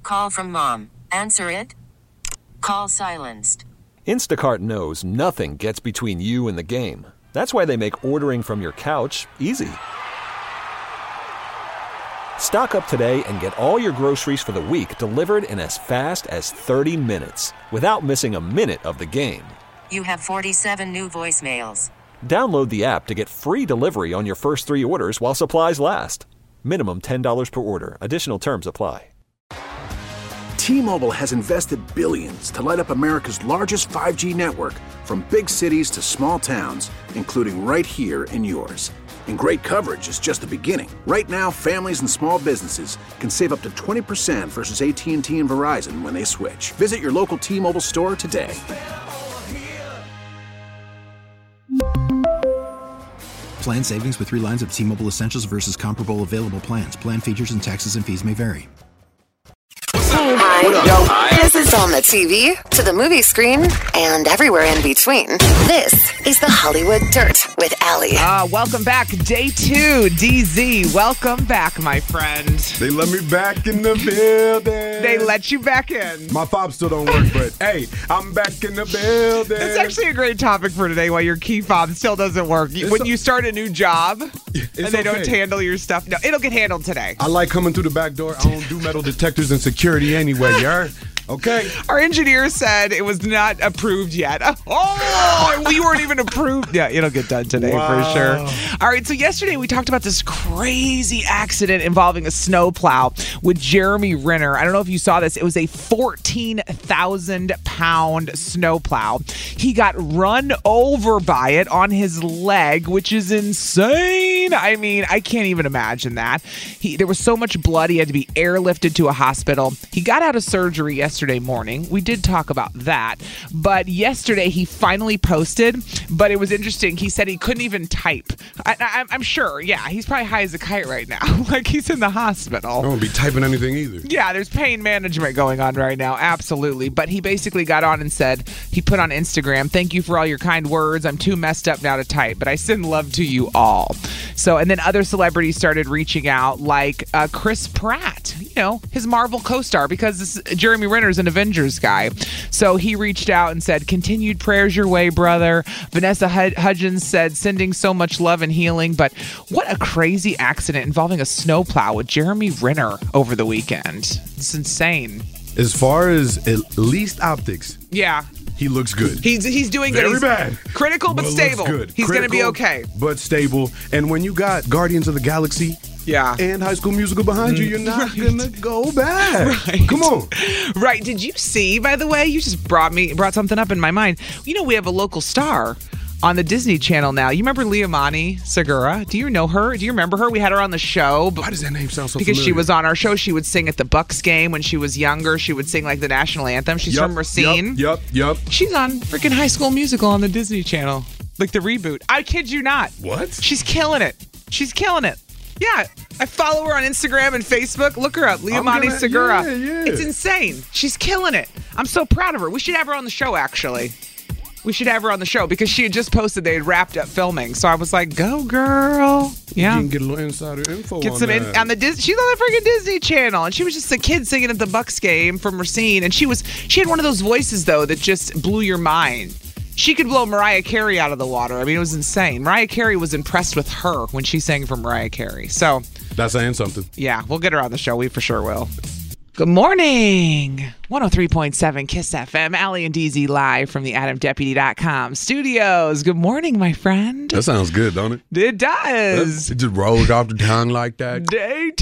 Call from mom. Answer it. Call silenced. Instacart knows nothing gets between you and the game. That's why they make ordering from your couch easy. Stock up today and get all your groceries for the week delivered in as fast as 30 minutes without missing a minute of the game. You have 47 new voicemails. Download the app to get free delivery on your first 3 orders while supplies last. Minimum $10 per order. Additional terms apply. T-Mobile has invested billions to light up America's largest 5G network, from big cities to small towns, including right here in yours. And great coverage is just the beginning. Right now, families and small businesses can save up to 20% versus AT&T and Verizon when they switch. Visit your local T-Mobile store today. Plan savings with 3 lines of T-Mobile Essentials versus comparable available plans. Plan features and taxes and fees may vary. Hi. This is on the TV, to the movie screen, and everywhere in between. This is the Hollywood Dirt with Allie. Welcome back. Day 2, DZ. Welcome back, my friend. They let me back in the building. They let you back in. My fob still don't work, but hey, I'm back in the building. It's actually a great topic for today, why your key fob still doesn't work. When you start a new job and they don't handle your stuff, no, it'll get handled today. I like coming through the back door. I don't do metal detectors and security anyway, okay? Our engineer said it was not approved yet. Oh, we weren't even approved. Yeah, it'll get done today for sure. All right, so yesterday we talked about this crazy accident involving a snowplow with Jeremy Renner. I don't know if you saw this. It was a 14,000-pound snowplow. He got run over by it on his leg, which is insane. I mean, I can't even imagine that. There was so much blood, he had to be airlifted to a hospital. He got out of surgery yesterday morning. We did talk about that. But yesterday he finally posted, but it was interesting. He said he couldn't even type. I'm sure, yeah, he's probably high as a kite right now. Like he's in the hospital. I won't be typing anything either. Yeah, there's pain management going on right now. Absolutely. But he basically got on and said, he put on Instagram, "Thank you for all your kind words. I'm too messed up now to type, but I send love to you all." So, and then other celebrities started reaching out, like Chris Pratt, his Marvel co-star, because Jeremy Renner's an Avengers guy. So he reached out and said, "Continued prayers your way, brother." Vanessa Hudgens said, "Sending so much love and healing." But what a crazy accident involving a snowplow with Jeremy Renner over the weekend. It's insane. As far as at least optics. Yeah. He looks good. He's doing good. Very bad. Critical but stable. Good. He's going to be okay. But stable. And when you got Guardians of the Galaxy and High School Musical behind you, you're not going to go bad. Right. Come on. Right. Did you see, by the way, you just brought something up in my mind. We have a local star on the Disney Channel now. You remember Liamani Segura? Do you know her? Do you remember her? We had her on the show. Why does that name sound so Because familiar? she was on our show. She would sing at the Bucks game when she was younger. She would sing like the national anthem. She's from Racine. Yep. She's on freaking High School Musical on the Disney Channel. Like the reboot. I kid you not. What? She's killing it. Yeah. I follow her on Instagram and Facebook. Look her up. Liamani Segura. Yeah. It's insane. She's killing it. I'm so proud of her. We should have her on the show, actually. We should have her on the show because she had just posted they had wrapped up filming. So I was like, "Go, girl!" Yeah, you can get a little insider info. Get on some that. on the Disney. She's on the freaking Disney Channel, and she was just a kid singing at the Bucks game from Racine, and she had one of those voices though that just blew your mind. She could blow Mariah Carey out of the water. I mean, it was insane. Mariah Carey was impressed with her when she sang for Mariah Carey. So that's saying something. Yeah, we'll get her on the show. We for sure will. Good morning. 103.7 KISS FM. Allie and DZ live from the AdamDeputy.com studios. Good morning, my friend. That sounds good, don't it? It does. It just rolled off the tongue like that. Day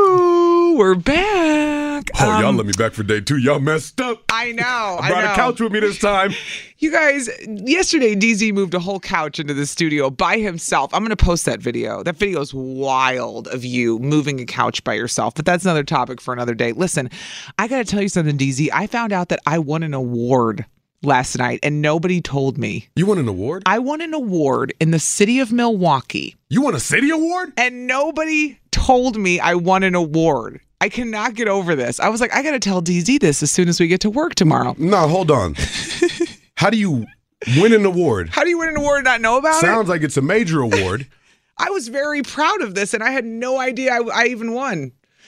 2. We're back. Oh, y'all let me back for day 2. Y'all messed up. I know. I brought a couch with me this time. You guys, yesterday DZ moved a whole couch into the studio by himself. I'm going to post that video. That video is wild of you moving a couch by yourself, but that's another topic for another day. Listen, I got to tell you something, DZ. I found out that I won an award last night and nobody told me. You won an award? I won an award in the city of Milwaukee. You won a city award? And nobody told me I won an award. I cannot get over this. I was like, I got to tell DZ this as soon as we get to work tomorrow. No, hold on. How do you win an award? How do you win an award and not know about it? Sounds like it's a major award. I was very proud of this, and I had no idea I even won.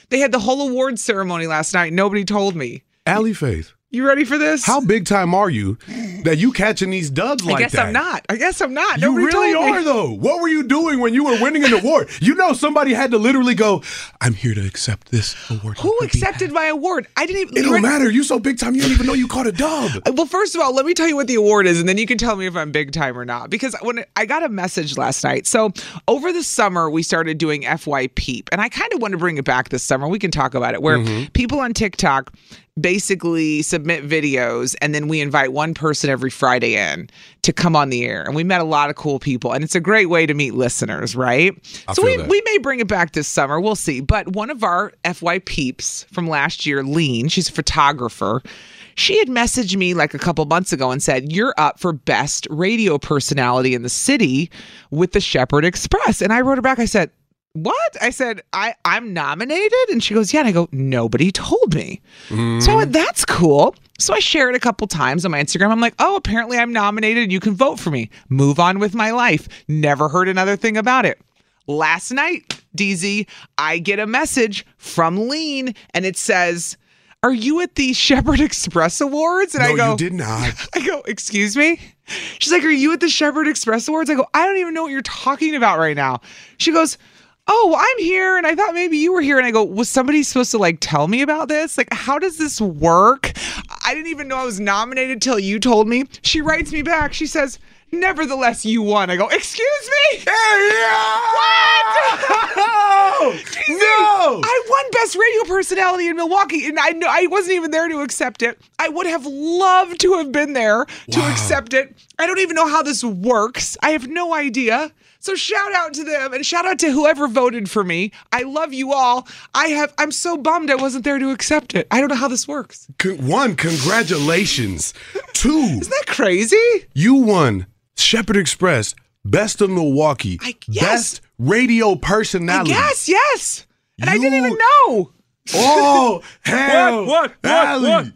They had the whole award ceremony last night. Nobody told me. Allie Faith. You ready for this? How big time are you that you catching these dubs like that? I guess I'm not. You Nobody really told me. are, though. What were you doing when you were winning an award? You know somebody had to literally go, I'm here to accept this award. Who accepted my award? I didn't even... It don't matter. You so big time, you don't even know you caught a dub. Well, first of all, let me tell you what the award is, and then you can tell me if I'm big time or not. Because when I got a message last night. So over the summer, we started doing FY Peep, and I kind of want to bring it back this summer. We can talk about it, where people on TikTok basically submit videos, and then we invite one person every Friday in to come on the air. And we met a lot of cool people, and it's a great way to meet listeners, right? So we may bring it back this summer. We'll see. But one of our FY Peeps from last year, Lean, she's a photographer. She had messaged me like a couple months ago and said, you're up for best radio personality in the city with the Shepherd Express. And I wrote her back. I said, what? I said, I'm nominated? And she goes, yeah. And I go, nobody told me. So I went, that's cool. So I shared a couple times on my Instagram. I'm like, oh, apparently I'm nominated. You can vote for me. Move on with my life. Never heard another thing about it. Last night, DZ, I get a message from Lean, and it says, are you at the Shepherd Express Awards? And no, I go, you did not. I go, excuse me? She's like, are you at the Shepherd Express Awards? I go, I don't even know what you're talking about right now. She goes, oh, well, I'm here, and I thought maybe you were here. And I go, was somebody supposed to like tell me about this? Like, how does this work? I didn't even know I was nominated till you told me. She writes me back. She says, nevertheless, you won. I go, excuse me? What? No! I won Best Radio Personality in Milwaukee, and I wasn't even there to accept it. I would have loved to have been there to accept it. I don't even know how this works. I have no idea. So shout out to them, and shout out to whoever voted for me. I love you all. I'm so bummed I wasn't there to accept it. I don't know how this works. One, congratulations. Two, isn't that crazy? You won Shepherd Express, Best of Milwaukee, Best Radio Personality. Yes. And I didn't even know. Oh, hell. What? Allie.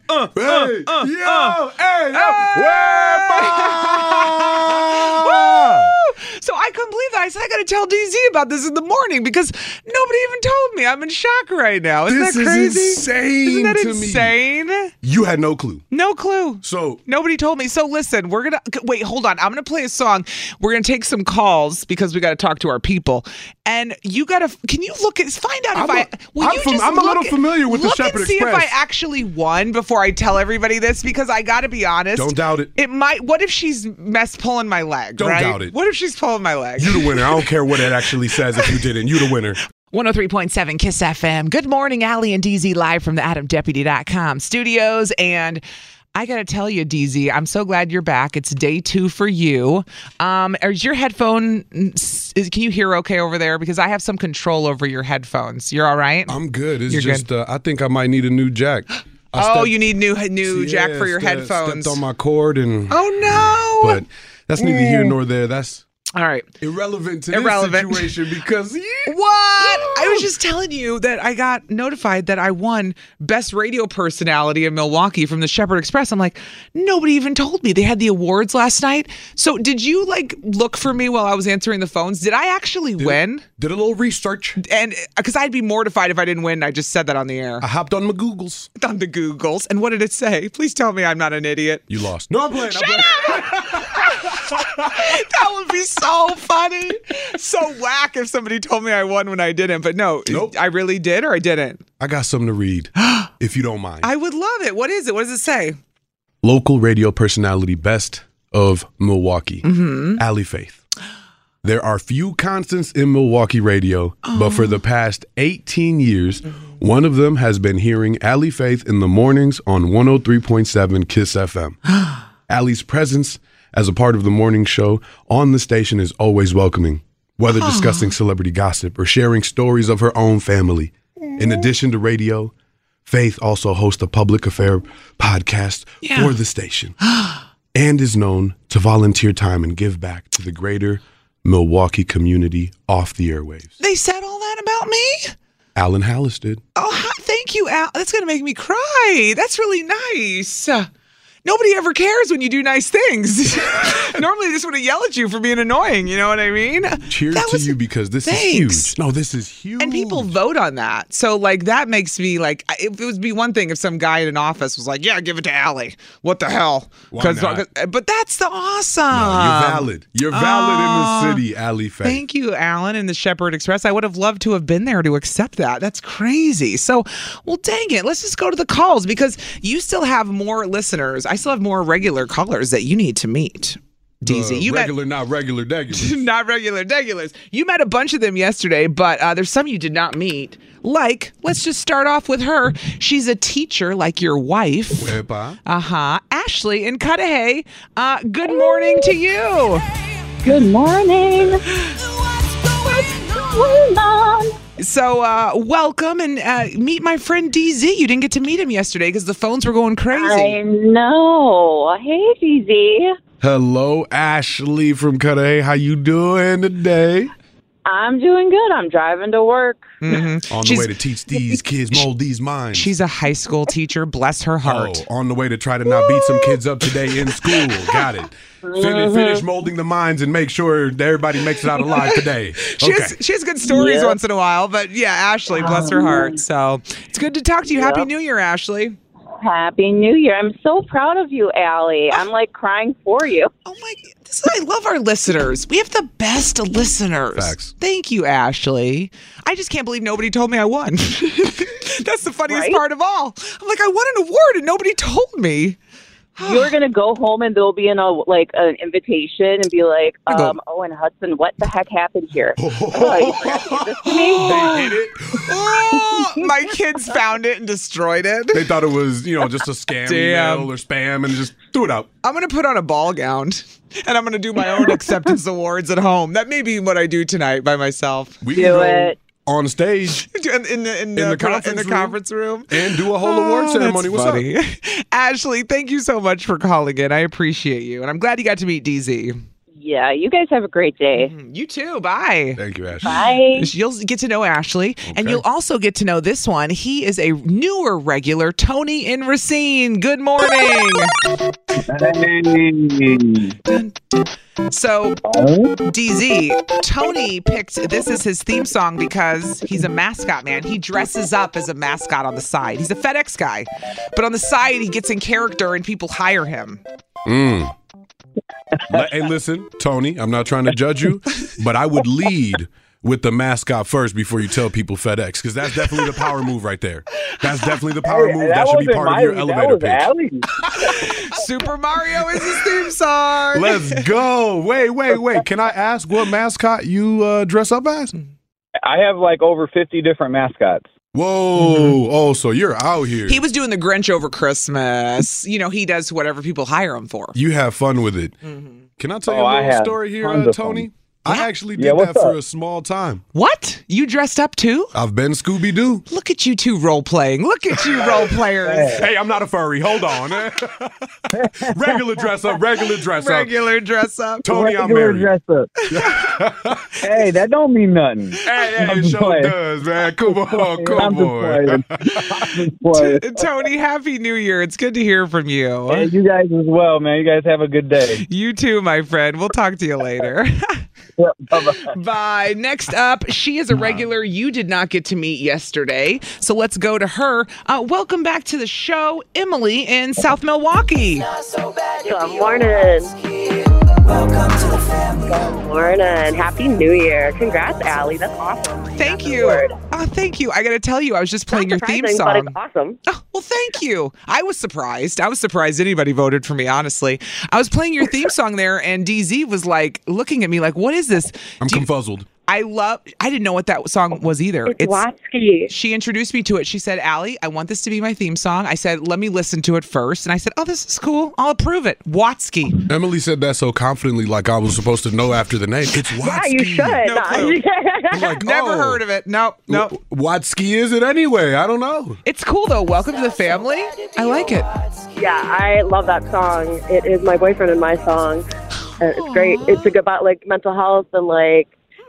So I couldn't believe that. I said, I got to tell DZ about this in the morning because nobody even told me. I'm in shock right now. Isn't that crazy? Isn't that insane? You had no clue. No clue. So nobody told me. So listen, we're going to wait, hold on. I'm going to play a song. We're going to take some calls because we got to talk to our people. And you got to, can you find out I'm a little familiar with the Shepherd Express. See if I actually won before I tell everybody this, because I got to be honest. Don't doubt it. What if she's pulling my leg? Don't doubt it. What if she's pulling my leg? You the winner. I don't care what it actually says if you didn't. You the winner. 103.7 KISS FM. Good morning, Allie and DZ, live from the AdamDeputy.com studios. And I got to tell you, DZ, I'm so glad you're back. It's day 2 for you. Is your headphone, can you hear okay over there? Because I have some control over your headphones. You're all right? I'm good. It's just, I think I might need a new jack. You need new jack for your headphones. Stepped on my cord and... Oh, no! But that's neither here nor there. That's... All right. Irrelevant to this situation because... What? I was just telling you that I got notified that I won Best Radio Personality in Milwaukee from the Shepherd Express. I'm like, nobody even told me. They had the awards last night. So did you look for me while I was answering the phones? Did I actually win? Did a little research. And because I'd be mortified if I didn't win. I just said that on the air. I hopped on my Googles. On the Googles. And what did it say? Please tell me I'm not an idiot. You lost. No, I'm playing. Shut up! That would be so funny. So whack if somebody told me I won when I didn't. But nope. I really did or I didn't? I got something to read, if you don't mind. I would love it. What is it? What does it say? Local radio personality Best of Milwaukee. Allie Faith. There are few constants in Milwaukee radio, but for the past 18 years, one of them has been hearing Allie Faith in the mornings on 103.7 KISS FM. Allie's presence as a part of the morning show on the station is always welcoming, whether discussing celebrity gossip or sharing stories of her own family. In addition to radio, Faith also hosts a public affair podcast for the station and is known to volunteer time and give back to the greater Milwaukee community off the airwaves. They said all that about me? Alan Hallis did. Oh, thank you, Al. That's going to make me cry. That's really nice. Nobody ever cares when you do nice things. Normally, they just want to yell at you for being annoying. You know what I mean? Cheers to you because this is huge. No, this is huge. And people vote on that. So, like, that makes me, like, it would be one thing if some guy in an office was like, yeah, give it to Allie. What the hell? Why not? But that's the awesome. No, you're valid. You're valid in the city, Allie Faith. Thank you, Alan, and the Shepherd Express. I would have loved to have been there to accept that. That's crazy. So, well, dang it. Let's just go to the calls because you still have more listeners. I still have more regular callers that you need to meet. DZ, you not regular degulars. Not regular degulars. You met a bunch of them yesterday, but there's some you did not meet. Like, let's just start off with her. She's a teacher like your wife. Wepa. Ashley in Cudahy. Good morning to you. Good morning. What's going on? So, welcome and meet my friend DZ. You didn't get to meet him yesterday because the phones were going crazy. I know. Hey, DZ. Hello, Ashley from Cudahy. How you doing today? I'm doing good. I'm driving to work. Mm-hmm. On the way to teach these kids, mold these minds. She's a high school teacher. Bless her heart. Oh, on the way to try to not beat some kids up today in school. Got it. Finish molding the minds and make sure that everybody makes it out alive today. She has good stories once in a while, but yeah, Ashley, bless her heart. So it's good to talk to you. Happy New Year, Ashley. Happy New Year. I'm so proud of you, Allie. I'm like crying for you. Oh my, I love our listeners. We have the best listeners. Facts. Thank you, Ashley. I just can't believe nobody told me I won. That's the funniest part of all. I'm like, I won an award and nobody told me. You're going to go home and there'll be an invitation and be like, Owen Hudson, what the heck happened here? You forgot to give this to me? They hid it. My kids found it and destroyed it. They thought it was, just a scam email or spam and just threw it out. I'm going to put on a ball gown and I'm going to do my own acceptance awards at home. That may be what I do tonight by myself. We do it. On stage in the conference room and do a whole award ceremony. What's funny. up? Ashley, thank you so much for calling in. I appreciate you. And I'm glad you got to meet DZ. Yeah, you guys have a great day. You too. Bye. Thank you, Ashley. Bye. You'll get to know Ashley, and you'll also get to know this one. He is a newer regular, Tony in Racine. Good morning. So, DZ, Tony picked this as his theme song because he's a mascot man. He dresses up as a mascot on the side. He's a FedEx guy, but on the side, he gets in character and people hire him. Hey, listen, Tony, I'm not trying to judge you, but I would lead with the mascot first before you tell people FedEx, because that's definitely the power move right there. That's definitely the power move. That should be part of your elevator pitch. Super Mario is his theme song. Let's go. Wait. Can I ask what mascot you dress up as? I have like over 50 different mascots. Whoa. Oh, so you're out here. He was doing the Grinch over Christmas. He does whatever people hire him for. You have fun with it. Can I tell you a little story here, Tony? I actually did that for a small time. What? You dressed up too? I've been Scooby-Doo. Look at you two role-playing. Look at you role players. Hey, I'm not a furry. Hold on. Regular dress up. Regular dress up. Tony, I'm married. Dress up. Hey, that don't mean nothing. Hey, it sure does, man. Come on. Tony, Happy New Year. It's good to hear from you. Hey, you guys as well, man. You guys have a good day. You too, my friend. We'll talk to you later. Bye. Next up, she is a regular you did not get to meet yesterday. So let's go to her. Welcome back to the show, Emily in South Milwaukee. Good morning. Welcome to the family. Good morning. Happy New Year. Congrats, Allie. That's awesome. Thank you. Thank you. I got to tell you, I was just playing your theme song. But it's awesome. Oh, well, thank you. I was surprised. Anybody voted for me, honestly. I was playing your theme song there, and DZ was like looking at me like, what is this? I'm confuzzled. I didn't know what that song was either. It's Watsky. She introduced me to it. She said, Allie, I want this to be my theme song. I said, let me listen to it first. And I said, oh, this is cool. I'll approve it. Watsky. Emily said that so confidently, like I was supposed to know after the name. It's Watsky. Yeah, you should. I'm like, never heard of it. Nope. Watsky is it anyway? I don't know. It's cool, though. Welcome to the family. I like it. Yeah, I love that song. It is my boyfriend and my song. It's great. It's about like mental health and like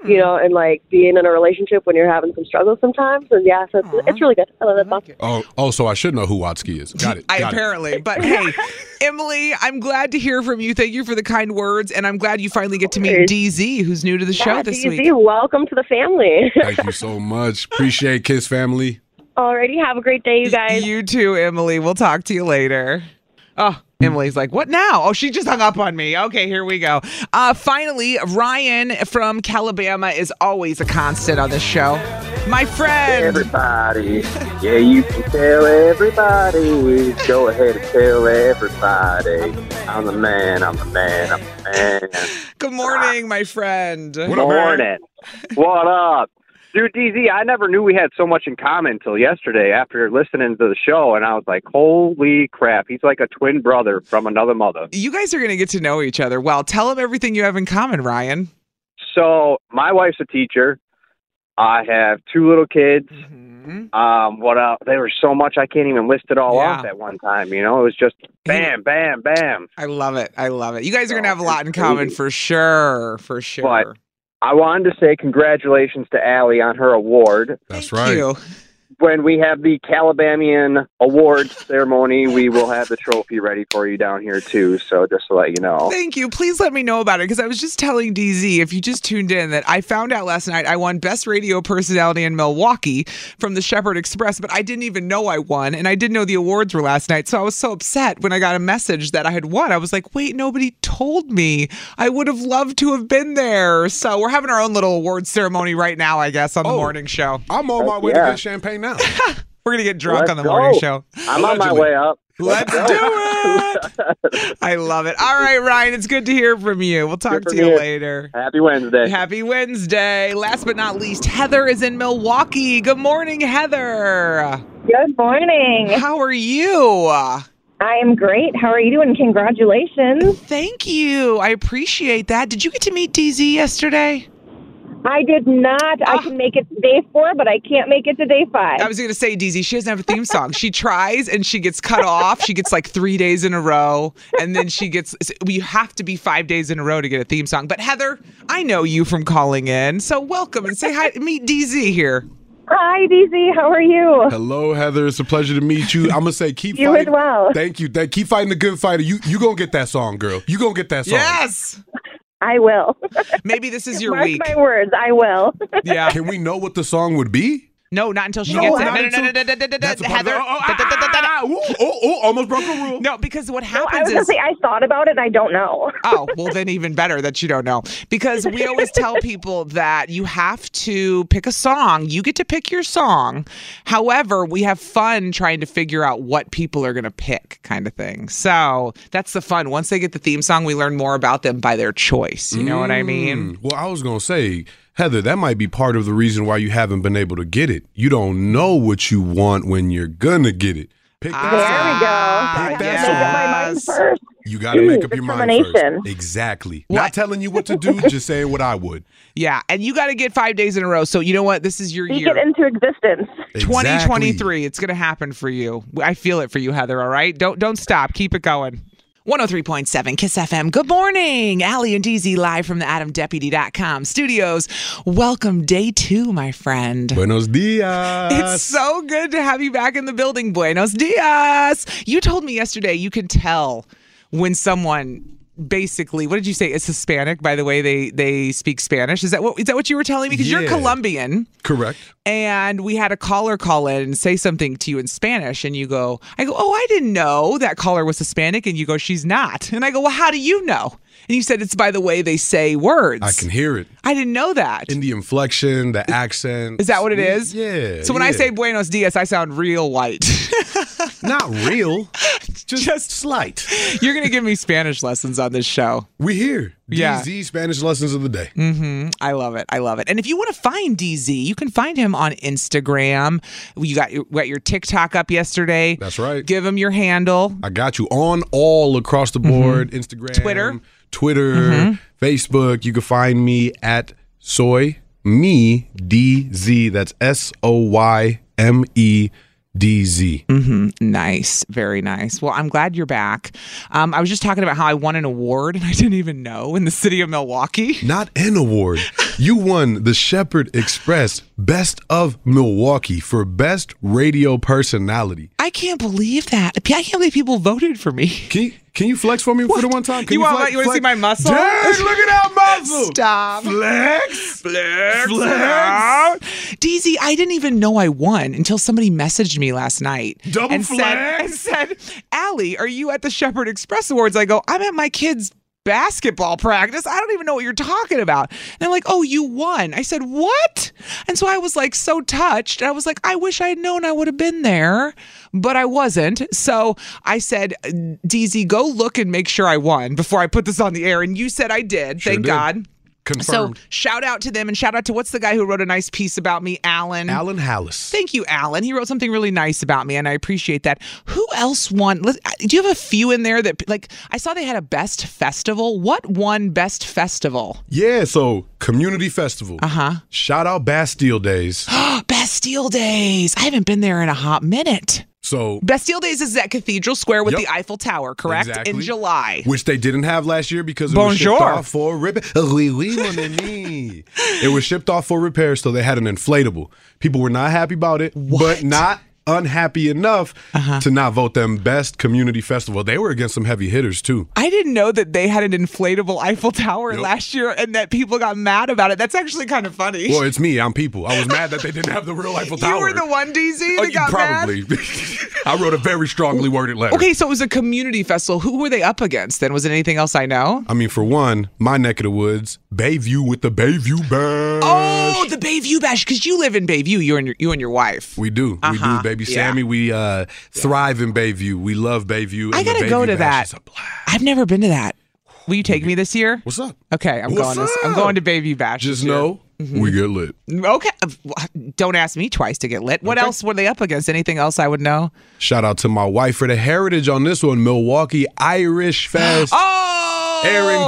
you know, and like being in a relationship when you're having some struggles sometimes. And yeah, so it's really good. I love that song. Oh, so I should know who Watsky is. Got it. Apparently. But hey, Emily, I'm glad to hear from you. Thank you for the kind words. And I'm glad you finally get to meet DZ, who's new to the show this week. DZ, welcome to the family. Thank you so much. Appreciate Kiss family. Alrighty, have a great day, you guys. You too, Emily. We'll talk to you later. Oh, Emily's like, what now? Oh, she just hung up on me. Okay, here we go. Finally, Ryan from Calabama is always a constant on this show. My friend. Everybody. Yeah, you can tell everybody. Go ahead and tell everybody. I'm the man, I'm the man, I'm the man. Good morning, my friend. Good morning. What up? Dude, DZ, I never knew we had so much in common until yesterday after listening to the show, and I was like, holy crap, he's like a twin brother from another mother. You guys are going to get to know each other. Well, tell him everything you have in common, Ryan. So, my wife's a teacher. I have 2 little kids. What else? There was so much I can't even list it all off at one time, you know? It was just bam, bam, bam. I love it. I love it. You guys are going to have a lot in common for sure. For sure. But I wanted to say congratulations to Allie on her award. That's right. You. When we have the Calabamian awards ceremony, we will have the trophy ready for you down here, too. So just to let you know. Thank you. Please let me know about it, because I was just telling DZ, if you just tuned in, that I found out last night I won Best Radio Personality in Milwaukee from the Shepherd Express, but I didn't even know I won, and I didn't know the awards were last night. So I was so upset when I got a message that I had won. I was like, wait, nobody told me. I would have loved to have been there. So we're having our own little awards ceremony right now, I guess, on the morning show. I'm on my way to get champagne now. We're going to get drunk on the morning show. I'm on my way up. Let's do it. I love it. All right, Ryan, it's good to hear from you. We'll talk to you later. Happy Wednesday. Happy Wednesday. Last but not least, Heather is in Milwaukee. Good morning, Heather. Good morning. How are you? I am great. How are you doing? Congratulations. Thank you. I appreciate that. Did you get to meet DZ yesterday? I did not. I can make it to day 4, but I can't make it to day 5. I was going to say, DZ, she doesn't have a theme song. She tries and she gets cut off. She gets like 3 days in a row. And then you have to be 5 days in a row to get a theme song. But Heather, I know you from calling in. So welcome and say hi. Meet DZ here. Hi, DZ. How are you? Hello, Heather. It's a pleasure to meet you. I'm going to say keep you fighting. You as well. Thank you. Keep fighting the good fighter. You going to get that song, girl. You going to get that song. Yes. I will. Maybe this is your Mark week. my words, I will. Yeah. Can we know what the song would be? No, not until she gets it. No, Heather. Almost broke a rule. No, because what happens I was going to say, I thought about it and I don't know. Oh, well, then even better that you don't know. Because we always tell people that you have to pick a song. You get to pick your song. However, we have fun trying to figure out what people are going to pick, kind of thing. So that's the fun. Once they get the theme song, we learn more about them by their choice. You know what I mean? Well, I was going to say, Heather, that might be part of the reason why you haven't been able to get it. You don't know what you want when you're going to get it. Pick that song. Pick that Make up my mind first. You got to make up your mind first. Exactly. Not telling you what to do, just saying what I would. Yeah, and you got to get 5 days in a row. So you know what? This is your year. Speak it into existence. 2023. It's going to happen for you. I feel it for you, Heather, all right? Don't stop. Keep it going. 103.7 Kiss FM. Good morning. Allie and DZ live from the AdamDeputy.com studios. Welcome day 2, my friend. Buenos dias. It's so good to have you back in the building. Buenos dias. You told me yesterday you can tell when someone basically, what did you say? It's Hispanic by the way they speak Spanish. Is that what you were telling me? Because you're Colombian. Correct. And we had a caller call in and say something to you in Spanish. And I go, oh, I didn't know that caller was Hispanic. And you go, she's not. And I go, well, how do you know? And you said it's by the way they say words. I can hear it. I didn't know that. In the inflection, the accent. Is that what it is? Yeah. So when I say buenos dias, I sound real white. Not real. Just slight. You're going to give me Spanish lessons on this show. We here. Yeah. DZ Spanish lessons of the day. Mm-hmm. I love it. I love it. And if you want to find DZ, you can find him on Instagram. You got your TikTok up yesterday. That's right. Give him your handle. I got you on all across the board. Instagram, Twitter, Facebook. You can find me at SoyMeDZ. That's SoyMeDZ. Nice. Very nice. Well, I'm glad you're back. I was just talking about how I won an award and I didn't even know in the city of Milwaukee. Not an award. You won the Shepherd Express Best of Milwaukee for Best Radio Personality. I can't believe that. I can't believe people voted for me. Can you flex for me for the one time? You want to see my muscle? Dang, look at that muscle. Stop. Flex. DZ, I didn't even know I won until somebody messaged me last night. Double flex. And said, Allie, are you at the Shepherd Express Awards? I go, I'm at my kid's basketball practice. I don't even know what you're talking about. And they're like, oh, you won. I said, what? And so I was like so touched. I was like, I wish I had known I would have been there, but I wasn't. So I said, DZ, go look and make sure I won before I put this on the air. And you said I did. Sure Thank did. God. Confirmed. So shout out to them and shout out to what's the guy who wrote a nice piece about me, Alan. Alan Hallis. Thank you, Alan. He wrote something really nice about me, and I appreciate that. Who else won? Do you have a few in there that, like, I saw they had a best festival. What won best festival? Yeah, so Community Festival. Shout out Bastille Days. Bastille Days. I haven't been there in a hot minute. So Bastille Days is at Cathedral Square with Yep. the Eiffel Tower, correct? Exactly. In July. Which they didn't have last year because it was shipped Bonjour. off for repair. Oui, oui, mon ami. It was shipped off for repair, so they had an inflatable. People were not happy about it, but not unhappy enough to not vote them best community festival. They were against some heavy hitters too. I didn't know that they had an inflatable Eiffel Tower last year and that people got mad about it. That's actually kind of funny. Well, it's me. I'm people. I was mad that they didn't have the real Eiffel Tower. You were the one, DZ, that got probably. mad? I wrote a very strongly worded letter. Okay, so it was a community festival. Who were they up against then? Was it anything else I know? I mean, for one, my neck of the woods, Bayview with the Bayview Bash. Oh, the Bayview Bash, because you live in Bayview, you and your wife. We do. We do, baby Sammy. We thrive in Bayview. We love Bayview. I gotta go to that. I've never been to that. Will you take me this year? What's up? Okay, I'm What's going. up? I'm going to Bayview Bash. Just know we get lit. Okay, don't ask me twice to get lit. What else were they up against? Anything else I would know? Shout out to my wife for the heritage on this one. Milwaukee Irish Fest. Oh, Erin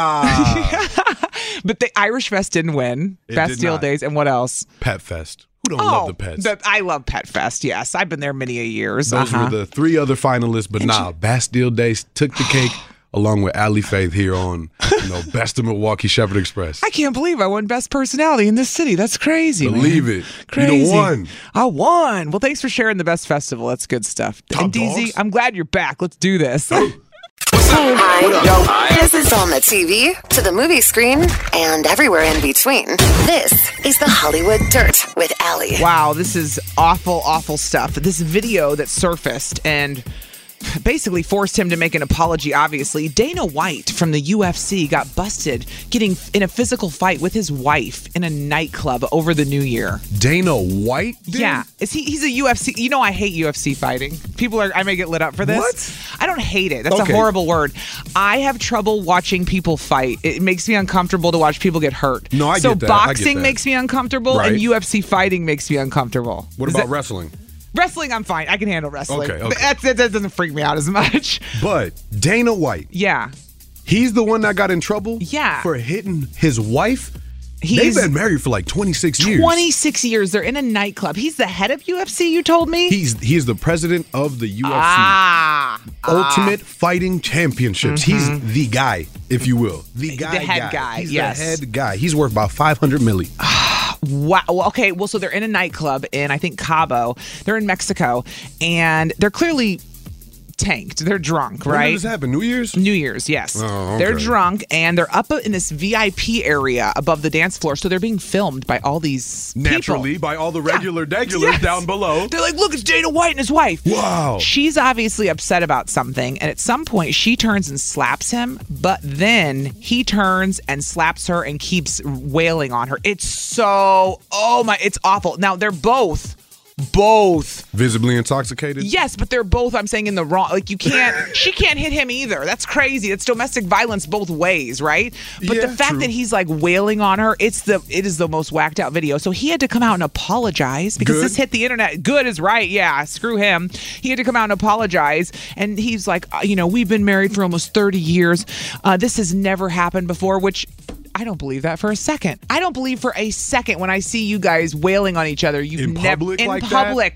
Gobra. But the Irish Fest didn't win. It did Bastille not. Days and what else? Pet Fest. Who don't love the pets? I love Pet Fest. Yes, I've been there many a years. Those were the three other finalists, but Bastille Days took the cake along with Allie Faith here on Best of Milwaukee Shepherd Express. I can't believe I won Best Personality in this city. That's crazy. Believe man. it. Crazy. You done won. I won. Well, thanks for sharing the best festival. That's good stuff. Top and DZ, dogs. I'm glad you're back. Let's do this. Hi. This is on the TV, to the movie screen, and everywhere in between. This is the Hollywood Dirt with Allie. Wow, this is awful, awful stuff. This video that surfaced and basically forced him to make an apology, obviously. Dana White from the UFC got busted getting in a physical fight with his wife in a nightclub over the new year. Dana White? Yeah. He's a UFC. You know I hate UFC fighting. I may get lit up for this. What? I don't hate it. That's Okay. a horrible word. I have trouble watching people fight. It makes me uncomfortable to watch people get hurt. No, I so get that. I get boxing that. makes me uncomfortable Right. and UFC fighting makes me uncomfortable. What about wrestling? Wrestling, I'm fine. I can handle wrestling. Okay. That doesn't freak me out as much. But Dana White, Yeah. he's the one that got in trouble Yeah. for hitting his wife? He's They've been married for like 26 years. 26 years. They're in a nightclub. He's the head of UFC, you told me? He is the president of the UFC. Ultimate Fighting Championships. He's the guy, if you will. The head guy, He's yes. the head guy. He's worth about $500 million. Wow. Well, okay. Well, so they're in a nightclub in, I think, Cabo. They're in Mexico, and they're clearly tanked. They're drunk, When right? did this happen? New Year's? New Year's, yes. Oh, okay. They're drunk, and they're up in this VIP area above the dance floor, so they're being filmed by all these Naturally, people. by all the regular degulars Yes. down below. They're like, look, it's Dana White and his wife. Wow. She's obviously upset about something, and at some point she turns and slaps him, but then he turns and slaps her and keeps wailing on her. It's so, it's awful. Now, they're both Visibly intoxicated? yes, but they're both, I'm saying, in the wrong. Like, she can't hit him either. That's crazy. It's domestic violence both ways, right? But the Yeah, fact true. that he's like wailing on her, it is the most whacked out video. So he had to come out and apologize because Good. this hit the internet. Good is right. Yeah, screw him. He had to come out and apologize. And he's like, we've been married for almost 30 years. This has never happened before, which I don't believe that for a second. I don't believe for a second when I see you guys wailing on each other. In public like that? public.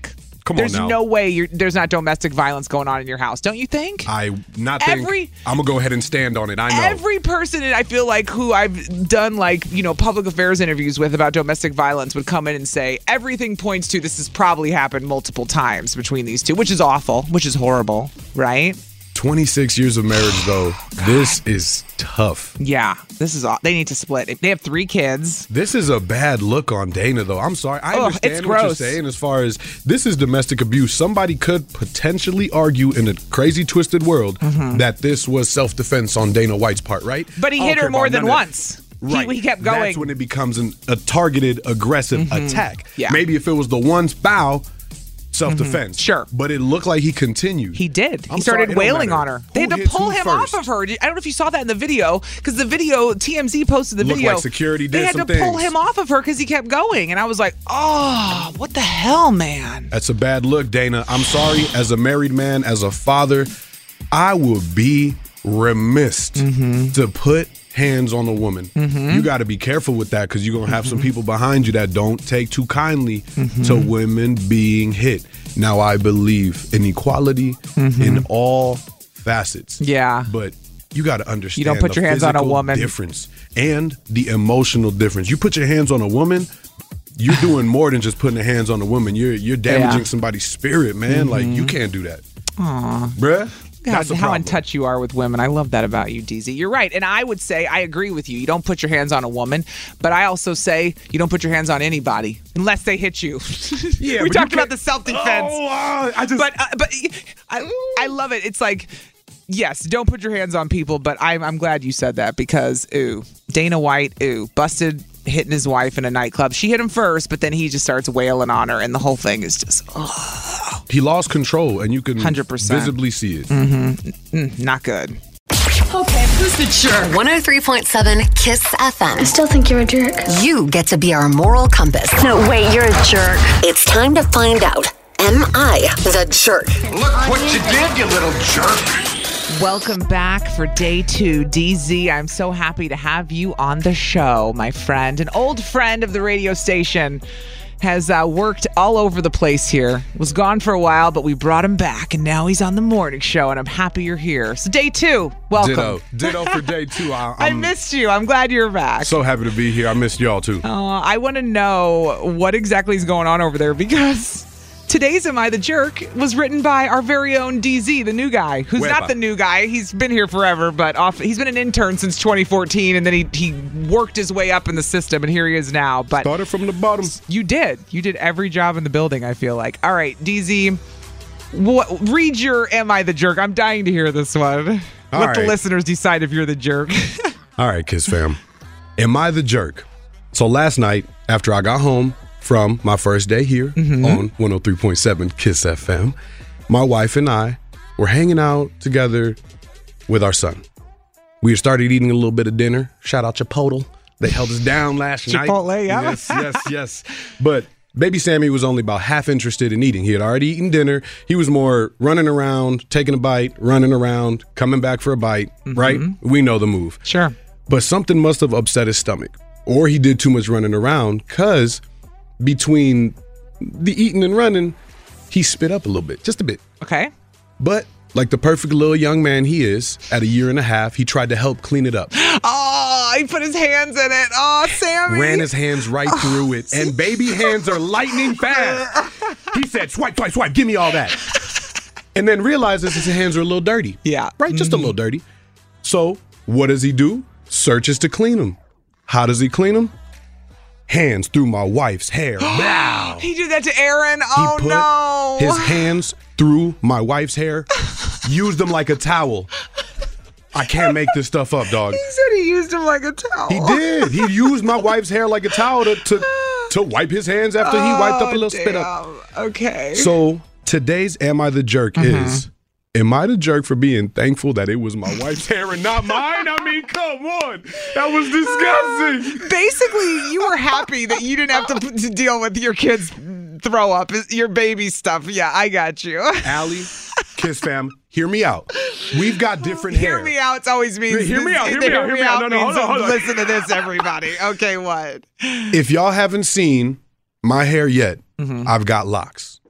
Come There's on now. no way there's not domestic violence going on in your house, don't you think? I'm going to go ahead and stand on it. I know. Every person I feel like who I've done public affairs interviews with about domestic violence would come in and say everything points to this has probably happened multiple times between these two, which is awful, which is horrible, right? 26 years of marriage, though. This is tough. Yeah, they need to split. If they have 3 kids. This is a bad look on Dana, though. I'm sorry. I understand what you're saying as far as this is domestic abuse. Somebody could potentially argue in a crazy, twisted world that this was self-defense on Dana White's part, right? But he hit her more than once. Right. He kept going. That's when it becomes a targeted, aggressive attack. Yeah. Maybe if it was the one bow, self-defense. Sure. But it looked like he continued. He did. He started wailing on her. They had to pull him off of her. I don't know if you saw that in the video, because the video, TMZ posted the video. Looked like security did some things. They had to pull him off of her because he kept going. And I was like, oh, what the hell, man? That's a bad look, Dana. I'm sorry. As a married man, as a father, I would be remiss to put hands on a woman. You got to be careful with that, because you're going to have some people behind you that don't take too kindly to women being hit. Now, I believe in equality in all facets. Yeah. But you got to understand you don't put your hands on a woman. Difference and the emotional difference. You put your hands on a woman, you're doing more than just putting your hands on a woman. You're damaging somebody's spirit, man. Like, you can't do that. Aw. Bruh. God, how in touch you are with women. I love that about you, DZ. You're right. And I would say, I agree with you. You don't put your hands on a woman. But I also say you don't put your hands on anybody unless they hit you. Yeah, we talked about the self-defense. But I love it. It's like, yes, don't put your hands on people. But I'm glad you said that, because, Dana White, busted hitting his wife in a nightclub. She hit him first, but then he just starts wailing on her. And the whole thing is just, He lost control, and you can 100% visibly see it. Not good. Okay, who's the jerk? 103.7 KISS FM. I still think you're a jerk. You get to be our moral compass. No, wait, you're a jerk. It's time to find out. Am I the jerk? Look what you did, you little jerk. Welcome back for day 2. DZ, I'm so happy to have you on the show, my friend. An old friend of the radio station. Has worked all over the place here. Was gone for a while, but we brought him back, and now he's on the morning show, and I'm happy you're here. So day 2, welcome. Ditto for day 2. I missed you. I'm glad you're back. So happy to be here. I missed y'all too. I want to know what exactly is going on over there, because today's Am I the Jerk was written by our very own DZ, the new guy, who's not the new guy. He's been here forever, but he's been an intern since 2014, and then he worked his way up in the system, and here he is now. But started from the bottom. You did every job in the building, I feel like. All right, DZ, read your Am I the Jerk? I'm dying to hear this one. Let the listeners decide if you're the jerk. All right, KISS fam. Am I the jerk? So last night, after I got home from my first day here on 103.7 KISS FM, my wife and I were hanging out together with our son. We started eating a little bit of dinner. Shout out Chipotle. They held us down last night. Chipotle, yeah. Yes. But baby Sammy was only about half interested in eating. He had already eaten dinner. He was more running around, taking a bite, running around, coming back for a bite, right? We know the move. Sure. But something must have upset his stomach, or he did too much running around, because between the eating and running, he spit up a little bit, just a bit. Okay. But like the perfect little young man he is, at 1.5 years, he tried to help clean it up. Oh, he put his hands in it. Oh, Sammy. Ran his hands right through it. And baby hands are lightning fast. He said, swipe, swipe, swipe, give me all that. And then realizes his hands are a little dirty. Yeah. Right? Just a little dirty. So what does he do? Searches to clean them. How does he clean them? Hands through my wife's hair. Wow. He did that to Aaron. Oh, he put no. his hands through my wife's hair, used them like a towel. I can't make this stuff up, dog. He said he used him like a towel. He did. He used my wife's hair like a towel to wipe his hands after he wiped up a little spit up. Okay. So today's Am I the Jerk is, am I the jerk for being thankful that it was my wife's hair and not mine? I mean, come on. That was disgusting. Basically, you were happy that you didn't have to deal with your kids' throw up, your baby stuff. Yeah, I got you. Allie, KISS fam, hear me out. We've got different hair. Hear me out. It always means. Hear me out. Hear me out. No, hold on. Listen to this, everybody. Okay, what? If y'all haven't seen my hair yet, I've got locks.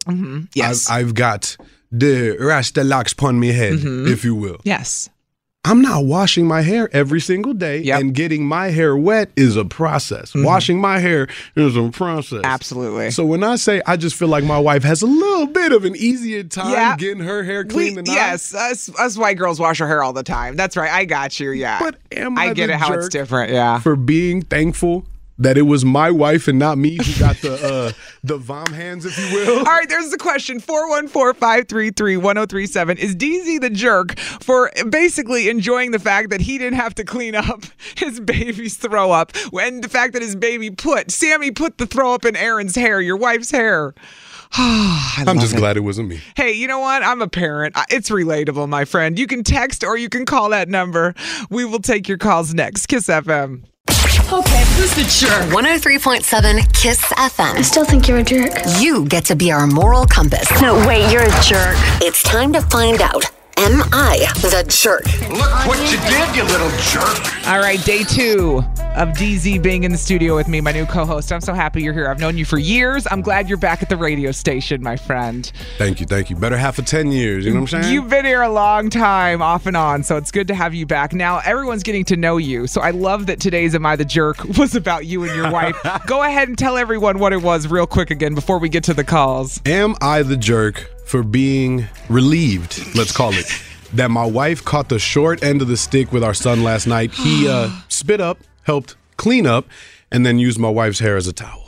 Yes. I've got the Rasta locks upon me head, if you will. Yes. I'm not washing my hair every single day, and getting my hair wet is a process. Washing my hair is a process. Absolutely. So when I say I just feel like my wife has a little bit of an easier time getting her hair clean than I. Yes, us white girls wash our hair all the time. That's right. I got you. Yeah. But I get it how it's different. Yeah. For being thankful that it was my wife and not me who got the vom hands, if you will. All right, there's the question. 414-533-1037. Is DZ the jerk for basically enjoying the fact that he didn't have to clean up his baby's throw up, and the fact that Sammy put the throw up in Aaron's hair, your wife's hair? I'm just glad it wasn't me. Hey, you know what? I'm a parent. It's relatable, my friend. You can text or you can call that number. We will take your calls next. Kiss FM. Okay, who's the jerk? 103.7 Kiss FM. I still think you're a jerk. You get to be our moral compass. No, wait, you're a jerk. It's time to find out. Am I the jerk? Look what you did, you little jerk. All right, day 2 of DZ being in the studio with me, my new co-host. I'm so happy you're here. I've known you for years. I'm glad you're back at the radio station, my friend. Thank you. Better half of 10 years, you know what I'm saying? You've been here a long time, off and on, so it's good to have you back. Now, everyone's getting to know you, so I love that today's Am I the Jerk was about you and your wife. Go ahead and tell everyone what it was real quick again before we get to the calls. Am I the jerk for being relieved, let's call it, that my wife caught the short end of the stick with our son last night? He spit up, helped clean up, and then used my wife's hair as a towel.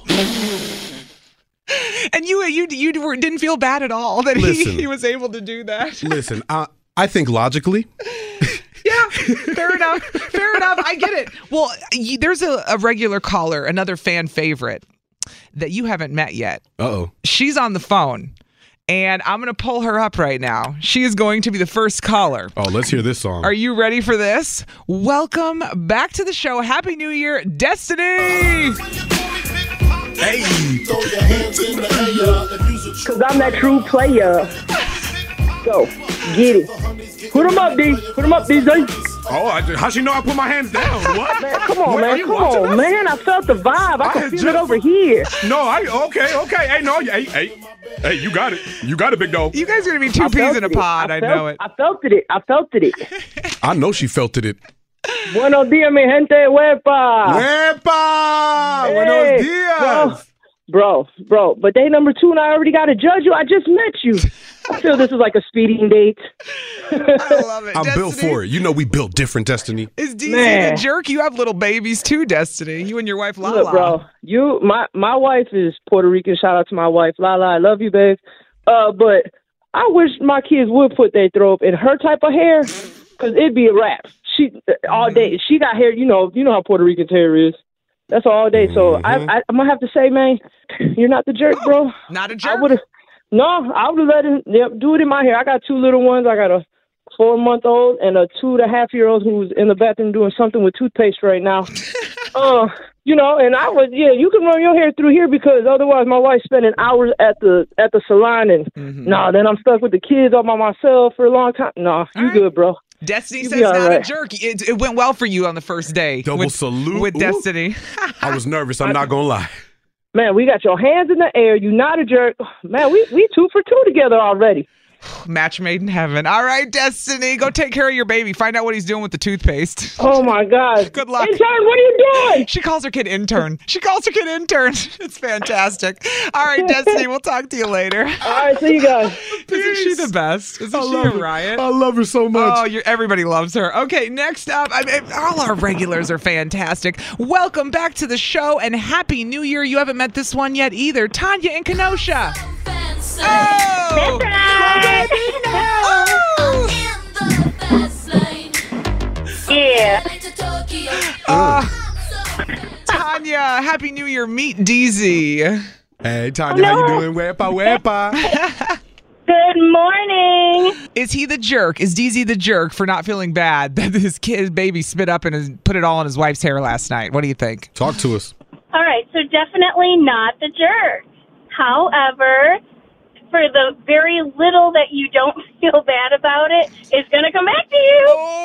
And you didn't feel bad at all that Listen, he was able to do that? Listen, I think logically. Yeah, fair enough. I get it. Well, there's a regular caller, another fan favorite that you haven't met yet. Uh-oh. She's on the phone. And I'm going to pull her up right now. She is going to be the first caller. Oh, let's hear this song. Are you ready for this? Welcome back to the show. Happy New Year, Destiny! Hey! Because I'm that true player. Go, get it. Put him up, D. Put him up, DJ. Oh, how she know I put my hands down? What? Man, come on, man. I felt the vibe. I can feel it over here. No, okay. Hey, no, hey, you got it. You got it, big dog. You guys are going to be two peas in a pod. I know it. I felt it. I know she felt it. Buenos días, mi gente. Wepa. Hey, buenos días. Bro, but day number 2 and I already got to judge you. I just met you. I feel this is like a speeding date. I love it. I'm Destiny, built for it. You know we built different, Destiny. Is DZ the jerk? You have little babies too, Destiny. You and your wife, Lala. Look, bro, my wife is Puerto Rican. Shout out to my wife, Lala. I love you, babe. But I wish my kids would put their throw up in her type of hair, because it'd be a wrap. She all day. She got hair. You know how Puerto Rican hair is. That's all day. So I'm gonna have to say, man, you're not the jerk, bro. Not a jerk. I would have let him do it in my hair. I got 2 little ones. I got a 4-month-old and a 2.5-year-old who's in the bathroom doing something with toothpaste right now. And I would, you can run your hair through here, because otherwise my wife's spending hours at the salon, and then I'm stuck with the kids all by myself for a long time. No, you right. Good, bro. Destiny says not right. A jerk. It went well for you on the first day. Double salute with Destiny. I was nervous. I'm not gonna lie. Man, we got your hands in the air. You not a jerk. Man, we 2 for 2 together already. Match made in heaven. All right, Destiny, go take care of your baby. Find out what he's doing with the toothpaste. Oh, my God. Good luck. Intern, what are you doing? She calls her kid intern. It's fantastic. All right, Destiny, we'll talk to you later. All right, see you guys. Isn't she the best? Isn't she a riot? I love her so much. Oh, everybody loves her. Okay, next up, all our regulars are fantastic. Welcome back to the show, and Happy New Year. You haven't met this one yet either. Tanya in Kenosha. Oh! Yeah. Tanya, Happy New Year. Meet DZ. Hey, Tanya, how you doing? Wepa. Good morning. Is he the jerk? Is DZ the jerk for not feeling bad that his baby spit up and put it all on his wife's hair last night? What do you think? Talk to us. All right, so definitely not the jerk. However, for the very little that you don't feel bad about it, it's going to come back to you. Oh,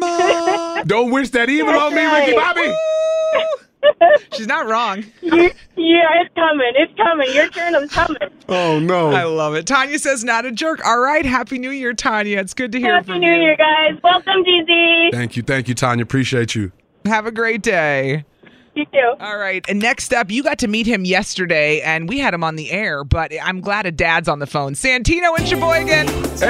karma. Don't wish that evil on me, Ricky Bobby. She's not wrong. Yeah, it's coming. It's coming. Your turn is coming. Oh, no. I love it. Tanya says, not a jerk. All right. Happy New Year, Tanya. It's good to hear from you. Happy New Year, guys. Welcome, DZ. Thank you, Tanya. Appreciate you. Have a great day. You too. All right. And next up, you got to meet him yesterday, and we had him on the air, but I'm glad a dad's on the phone. Santino in Sheboygan.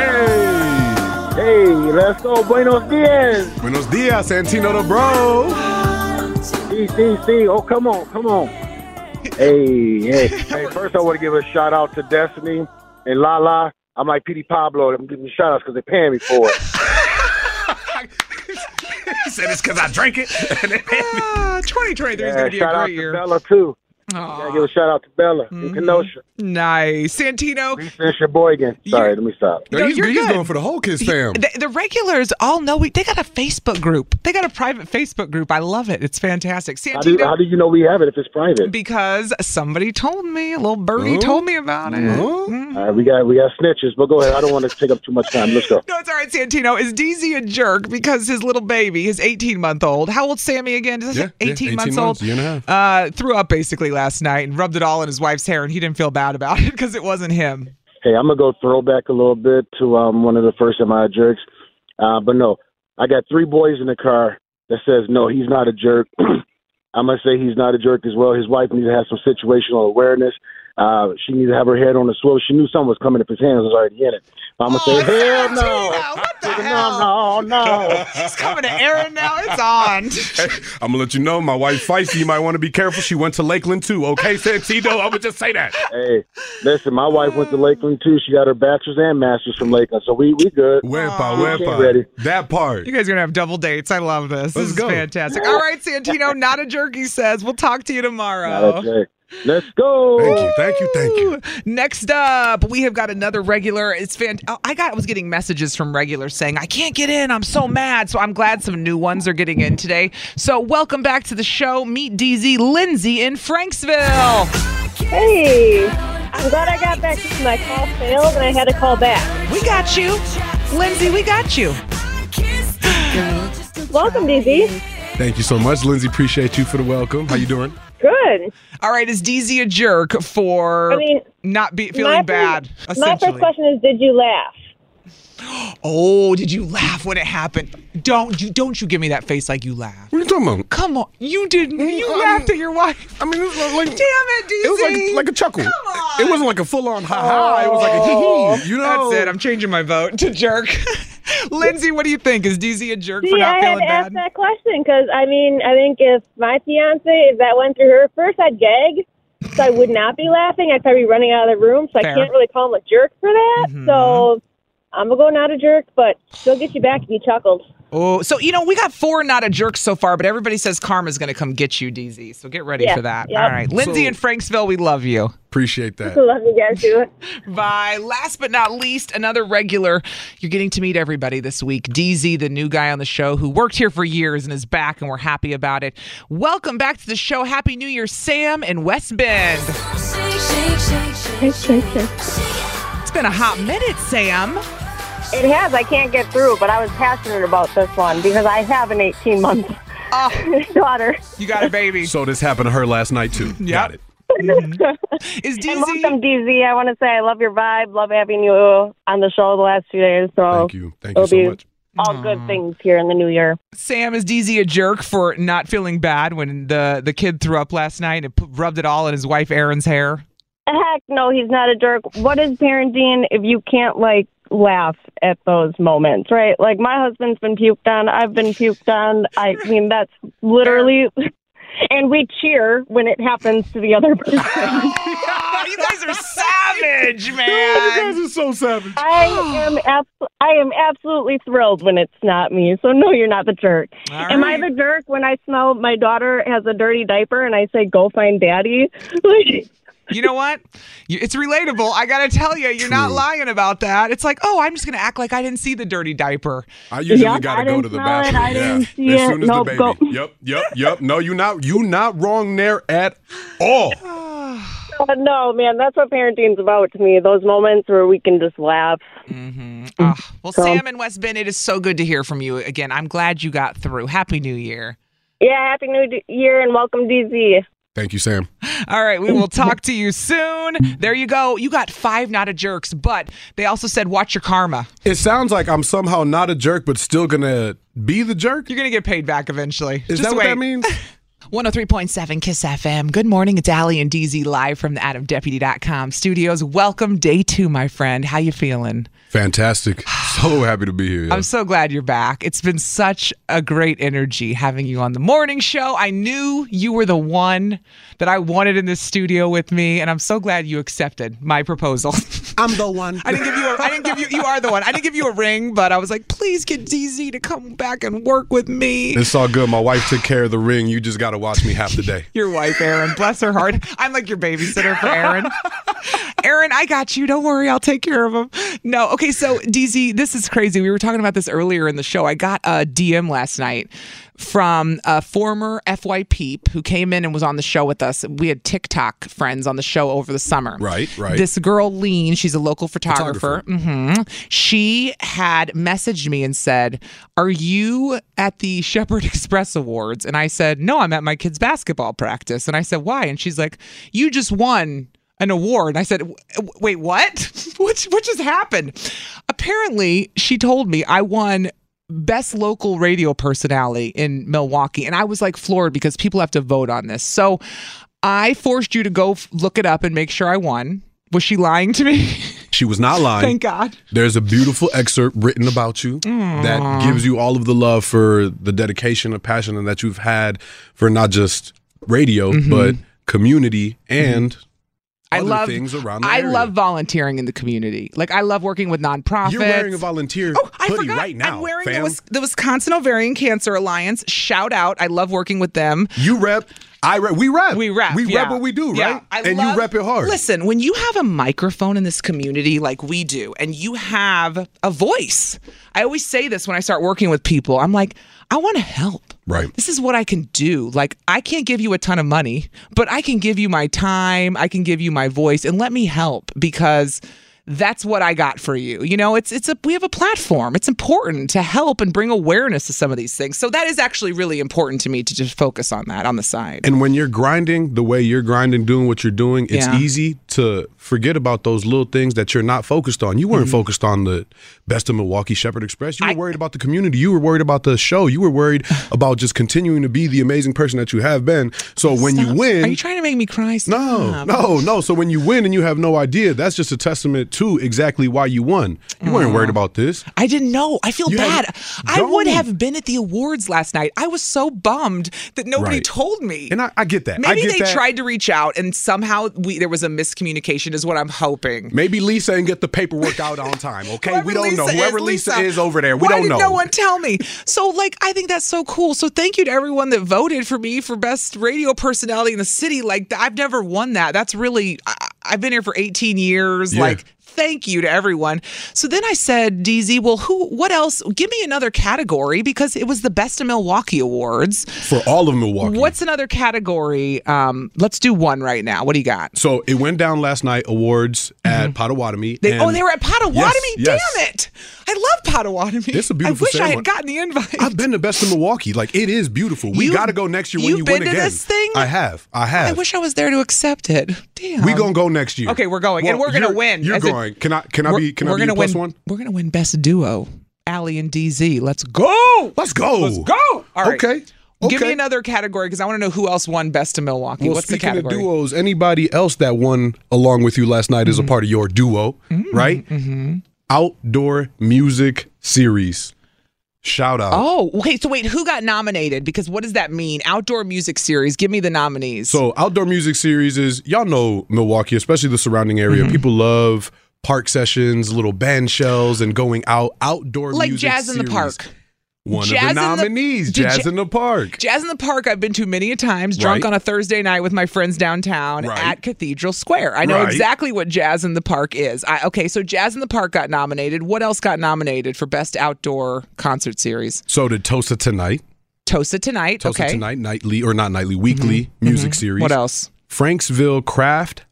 Hey, let's go. Buenos dias. Buenos dias, Santino the bro. See. Oh, come on. Hey. First I want to give a shout out to Destiny and Lala. I'm like Petey Pablo. I'm giving shout outs because they're paying me for it. He said it's because I drank it. And they paid me. 2023 is going to be a great year. Shout out to Bella, too. Gotta give a shout out to Bella in Kenosha. Nice. Santino. Lisa Sheboygan. Sorry, let me stop. No, he's going for the whole Kiss fam. The regulars all know they got a Facebook group. They got a private Facebook group. I love it. It's fantastic. Santino, how do you know we have it if it's private? Because somebody told me, a little birdie told me about it. All right, we got snitches, but go ahead. I don't want to take up too much time. Let's go. No, it's all right, Santino. Is DZ a jerk because his little baby, his 18-month-old, how old's Sammy again? 18 months old? Year and a half. Threw up basically last night and rubbed it all in his wife's hair, and he didn't feel bad about it because it wasn't him. Hey, I'm going to go throwback a little bit to one of the first Am I a Jerks. But no, I got 3 boys in the car that says, no, he's not a jerk. I'm going to say he's not a jerk as well. His wife needs to have some situational awareness. She needs to have her head on the swivel. She knew something was coming if his hands was already in it. I'm going to say, hell no. What the hell? No. He's coming to Aaron now. It's on. Hey, I'm going to let you know, my wife feisty. You might want to be careful. She went to Lakeland, too. Okay, Santino? I would just say that. Hey, listen, my wife went to Lakeland, too. She got her bachelor's and master's from Lakeland, so we good. Wepa. Ready. That part. You guys are going to have double dates. I love this. Let's This go. is fantastic. All right, Santino, not a jerk, he says. We'll talk to you tomorrow. Not a jerk. Let's go. Thank you. Next up, we have got another regular. It's I was getting messages from regulars saying, I can't get in. I'm so mad. So I'm glad some new ones are getting in today. So welcome back to the show. Meet DZ, Lindsay in Franksville. Hey, I'm glad I got back because my call failed and I had to call back. We got you. Lindsay, we got you. Welcome, DZ. Thank you so much, Lindsay. Appreciate you for the welcome. How you doing? Good. All right, is DZ a jerk for not feeling bad? My first question is, did you laugh? Oh, did you laugh when it happened? Don't you give me that face like you laughed. What are you talking about? Come on, you didn't. You laughed at your wife. I mean, it was like, damn it, DZ. It was like a chuckle. Come on. It wasn't like a full-on ha-ha. It was like a hee-hee. You know? That's it. I'm changing my vote to jerk. Lindsay, what do you think? Is DZ a jerk for See, not I feeling had to bad? ask that question because, I think if my fiance, if that went through her, first I'd gag, so I would not be laughing. I'd probably be running out of the room, so Fair. I can't really call him a jerk for that. So I'm going to go not a jerk, but still get you back if you chuckled. Oh, so, we got 4 not a jerks so far, but everybody says karma's going to come get you, DZ. So get ready for that. Yep. All right. Lindsay in Franksville, we love you. Appreciate that. Love you guys too. Bye. Last but not least, another regular. You're getting to meet everybody this week. DZ, the new guy on the show who worked here for years and is back, and we're happy about it. Welcome back to the show. Happy New Year, Sam in West Bend. It's been a hot minute, Sam. It has. I can't get through, but I was passionate about this one because I have an 18-month daughter. You got a baby. So this happened to her last night, too. Got it. Is DZ? And welcome, DZ. I want to say I love your vibe. Love having you on the show the last few days. So Thank you. Thank you so much. All good things here in the new year. Sam, is DZ a jerk for not feeling bad when the kid threw up last night and rubbed it all in his wife Aaron's hair? Heck no, he's not a jerk. What is parenting if you can't, laugh at those moments, right? Like, my husband's been puked on. I've been puked on. I mean, that's literally... And we cheer when it happens to the other person. You guys are savage, man. You guys are so savage. I am absolutely thrilled when it's not me. So no, you're not the jerk. Am I the jerk when I smell my daughter has a dirty diaper and I say, go find daddy? You know what? It's relatable. I got to tell you, you're not lying about that. It's like, I'm just going to act like I didn't see the dirty diaper. I usually got to go to the bathroom. I didn't see as it. soon as Nope, the baby. go. Yep. No, you not wrong there at all. No, man, that's what parenting's about to me. Those moments where we can just laugh. Well, Sam in West Bend, it is so good to hear from you again. I'm glad you got through. Happy New Year. Yeah, Happy New Year and welcome, DZ. Thank you, Sam. All right, we will talk to you soon. There you go. You got 5 not a jerks, but they also said watch your karma. It sounds like I'm somehow not a jerk, but still going to be the jerk. You're going to get paid back eventually. Is that what that means? 103.7 KISS FM. Good morning. It's Allie and DZ live from the AdamDeputy.com studios. Welcome day 2, my friend. How you feeling? Fantastic. So happy to be here. Yeah. I'm so glad you're back. It's been such a great energy having you on the morning show. I knew you were the one that I wanted in this studio with me, and I'm so glad you accepted my proposal. I'm the one. I didn't give you you are the one. I didn't give you a ring, but I was like, please get DZ to come back and work with me. It's all good. My wife took care of the ring. You just got to watch me half the day. Your wife, Erin. Bless her heart. I'm like your babysitter for Erin. Erin, I got you. Don't worry. I'll take care of him. No. Okay, so DZ, this is crazy. We were talking about this earlier in the show. I got a DM last night from a former FY Peep who came in and was on the show with us. We had TikTok friends on the show over the summer. Right. This girl, Lean, she's a local photographer. Mm-hmm. She had messaged me and said, are you at the Shepherd Express Awards? And I said, no, I'm at my kid's basketball practice. And I said, why? And she's like, you just won an award. And I said, wait, what? What just happened? Apparently, she told me I won Best Local Radio Personality in Milwaukee. And I was like floored because people have to vote on this. So I forced you to go look it up and make sure I won. Was she lying to me? She was not lying. Thank God. There's a beautiful excerpt written about you that gives you all of the love for the dedication and passion that you've had for not just radio, but community and other things around the area. I love volunteering in the community. Like, I love working with nonprofits. You're wearing a volunteer hoodie right now, I'm wearing fam. the Wisconsin Ovarian Cancer Alliance. Shout out. I love working with them. You rep. I rep. We rep. We rep. We rep what we do, right? You rep it hard. Listen, when you have a microphone in this community like we do, and you have a voice, I always say this when I start working with people. I'm like, I want to help. Right. This is what I can do. Like, I can't give you a ton of money, but I can give you my time. I can give you my voice, and let me help, because that's what I got for you. You know, we have a platform. It's important to help and bring awareness to some of these things. So that is actually really important to me to just focus on that on the side. And when you're grinding the way you're grinding, doing what you're doing, it's easy to forget about those little things that you're not focused on. You weren't focused on the Best of Milwaukee Shepherd Express. You were worried about the community. You were worried about the show. You were worried about just continuing to be the amazing person that you have been. So when you win... Are you trying to make me cry? No. So when you win and you have no idea, that's just a testament to exactly why you won. You weren't worried about this. I didn't know. I feel bad. I would have been at the awards last night. I was so bummed that nobody told me. And I get that. Maybe they tried to reach out and somehow there was a miscommunication is what I'm hoping. Maybe Lisa didn't get the paperwork out on time, okay? We don't know. Whoever Lisa is over there, we don't know. Why did no one tell me? So, I think that's so cool. So thank you to everyone that voted for me for best radio personality in the city. I've never won that. That's really, I've been here for 18 years. Yeah. Thank you to everyone. So then I said, DZ, well, what else? Give me another category, because it was the Best of Milwaukee Awards. For all of Milwaukee. What's another category? Let's do one right now. What do you got? So it went down last night, awards at Potawatomi. They were at Potawatomi? Yes. Damn it. I love Potawatomi. It's a beautiful I wish I had ceremony. gotten the invite. I've been to Best of Milwaukee. It is beautiful. We got to go next year when you win again. You've been to this thing? I have. I wish I was there to accept it. Damn. We going to go next year. Okay, we're going. And we're going to win. You're going. Can I be a plus one? We're going to win Best Duo. Allie and DZ. Let's go. Let's go. All right. Okay. Give me another category, because I want to know who else won Best of Milwaukee. Well, what's the speaking category? of duos, anybody else that won along with you last night is a part of your duo, right? Outdoor Music Series. Shout out. Oh, okay. So wait, who got nominated? Because what does that mean? Outdoor Music Series. Give me the nominees. So Outdoor Music Series is, y'all know Milwaukee, especially the surrounding area. People love park sessions, little band shells, and going outdoor music Jazz series. in the Park. One of the nominees, Jazz in the Park. Jazz in the Park I've been to many a times, drunk on a Thursday night with my friends downtown at Cathedral Square. I know exactly what Jazz in the Park is. So Jazz in the Park got nominated. What else got nominated for Best Outdoor Concert Series? So did Tosa Tonight. Tosa Tonight, Tonight, weekly music series. What else? Franksville Craft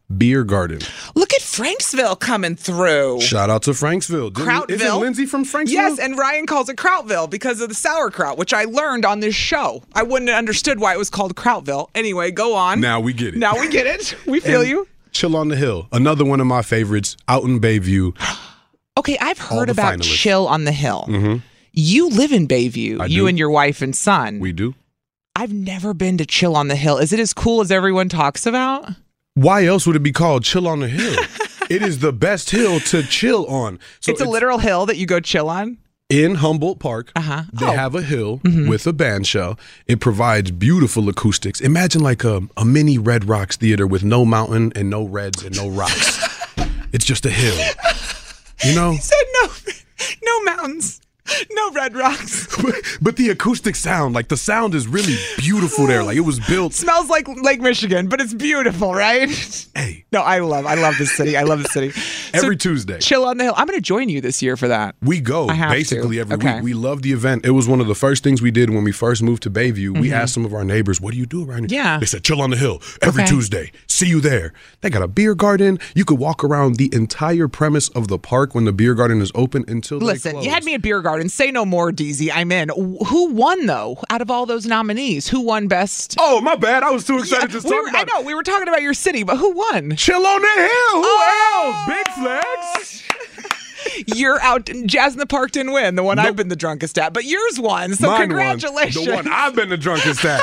Beer Garden. Look at Franksville coming through. Shout out to Franksville. Krautville. Isn't Lindsay from Franksville? Yes, and Ryan calls it Krautville because of the sauerkraut, which I learned on this show. I wouldn't have understood why it was called Krautville. Anyway, go on. Now we get it. Now we get it. We feel you. Chill on the Hill. Another one of my favorites out in Bayview. Okay, I've heard about finalists. Chill on the Hill. Mm-hmm. You live in Bayview, you and your wife and son. We do. I've never been to Chill on the Hill. Is it as cool as everyone talks about? Why else would it be called Chill on the Hill? It is the best hill to chill on. So it's a literal hill that you go chill on? In Humboldt Park, they have a hill with a band shell. It provides beautiful acoustics. Imagine like a mini Red Rocks theater with no mountain and no reds and no rocks. It's just a hill. You know? He said no mountains. No Red Rocks. But the acoustic sound, like the sound is really beautiful there. Like it was built. Smells like Lake Michigan, but it's beautiful, right? Hey. No, I love this city. I love the city. Every Tuesday. Chill on the Hill. I'm going to join you this year for that. We go basically every week. We love the event. It was one of the first things we did when we first moved to Bayview. We asked some of our neighbors, what do you do around here? Yeah. They said, Chill on the Hill every Tuesday. See you there. They got a beer garden. You could walk around the entire premise of the park when the beer garden is open until they Listen, close. you had me at beer garden. Say no more, DZ. I'm in. Who won, though, out of all those nominees? Who won best? Oh, my bad. I was too excited to talk about it. I know. We were talking about your city, but who won? Chill on the Hill. Who else? Big Flex. You're out. Jazz in the Park didn't win. The one I've been the drunkest at, but yours won. So Mine congratulations. won. The one I've been the drunkest at.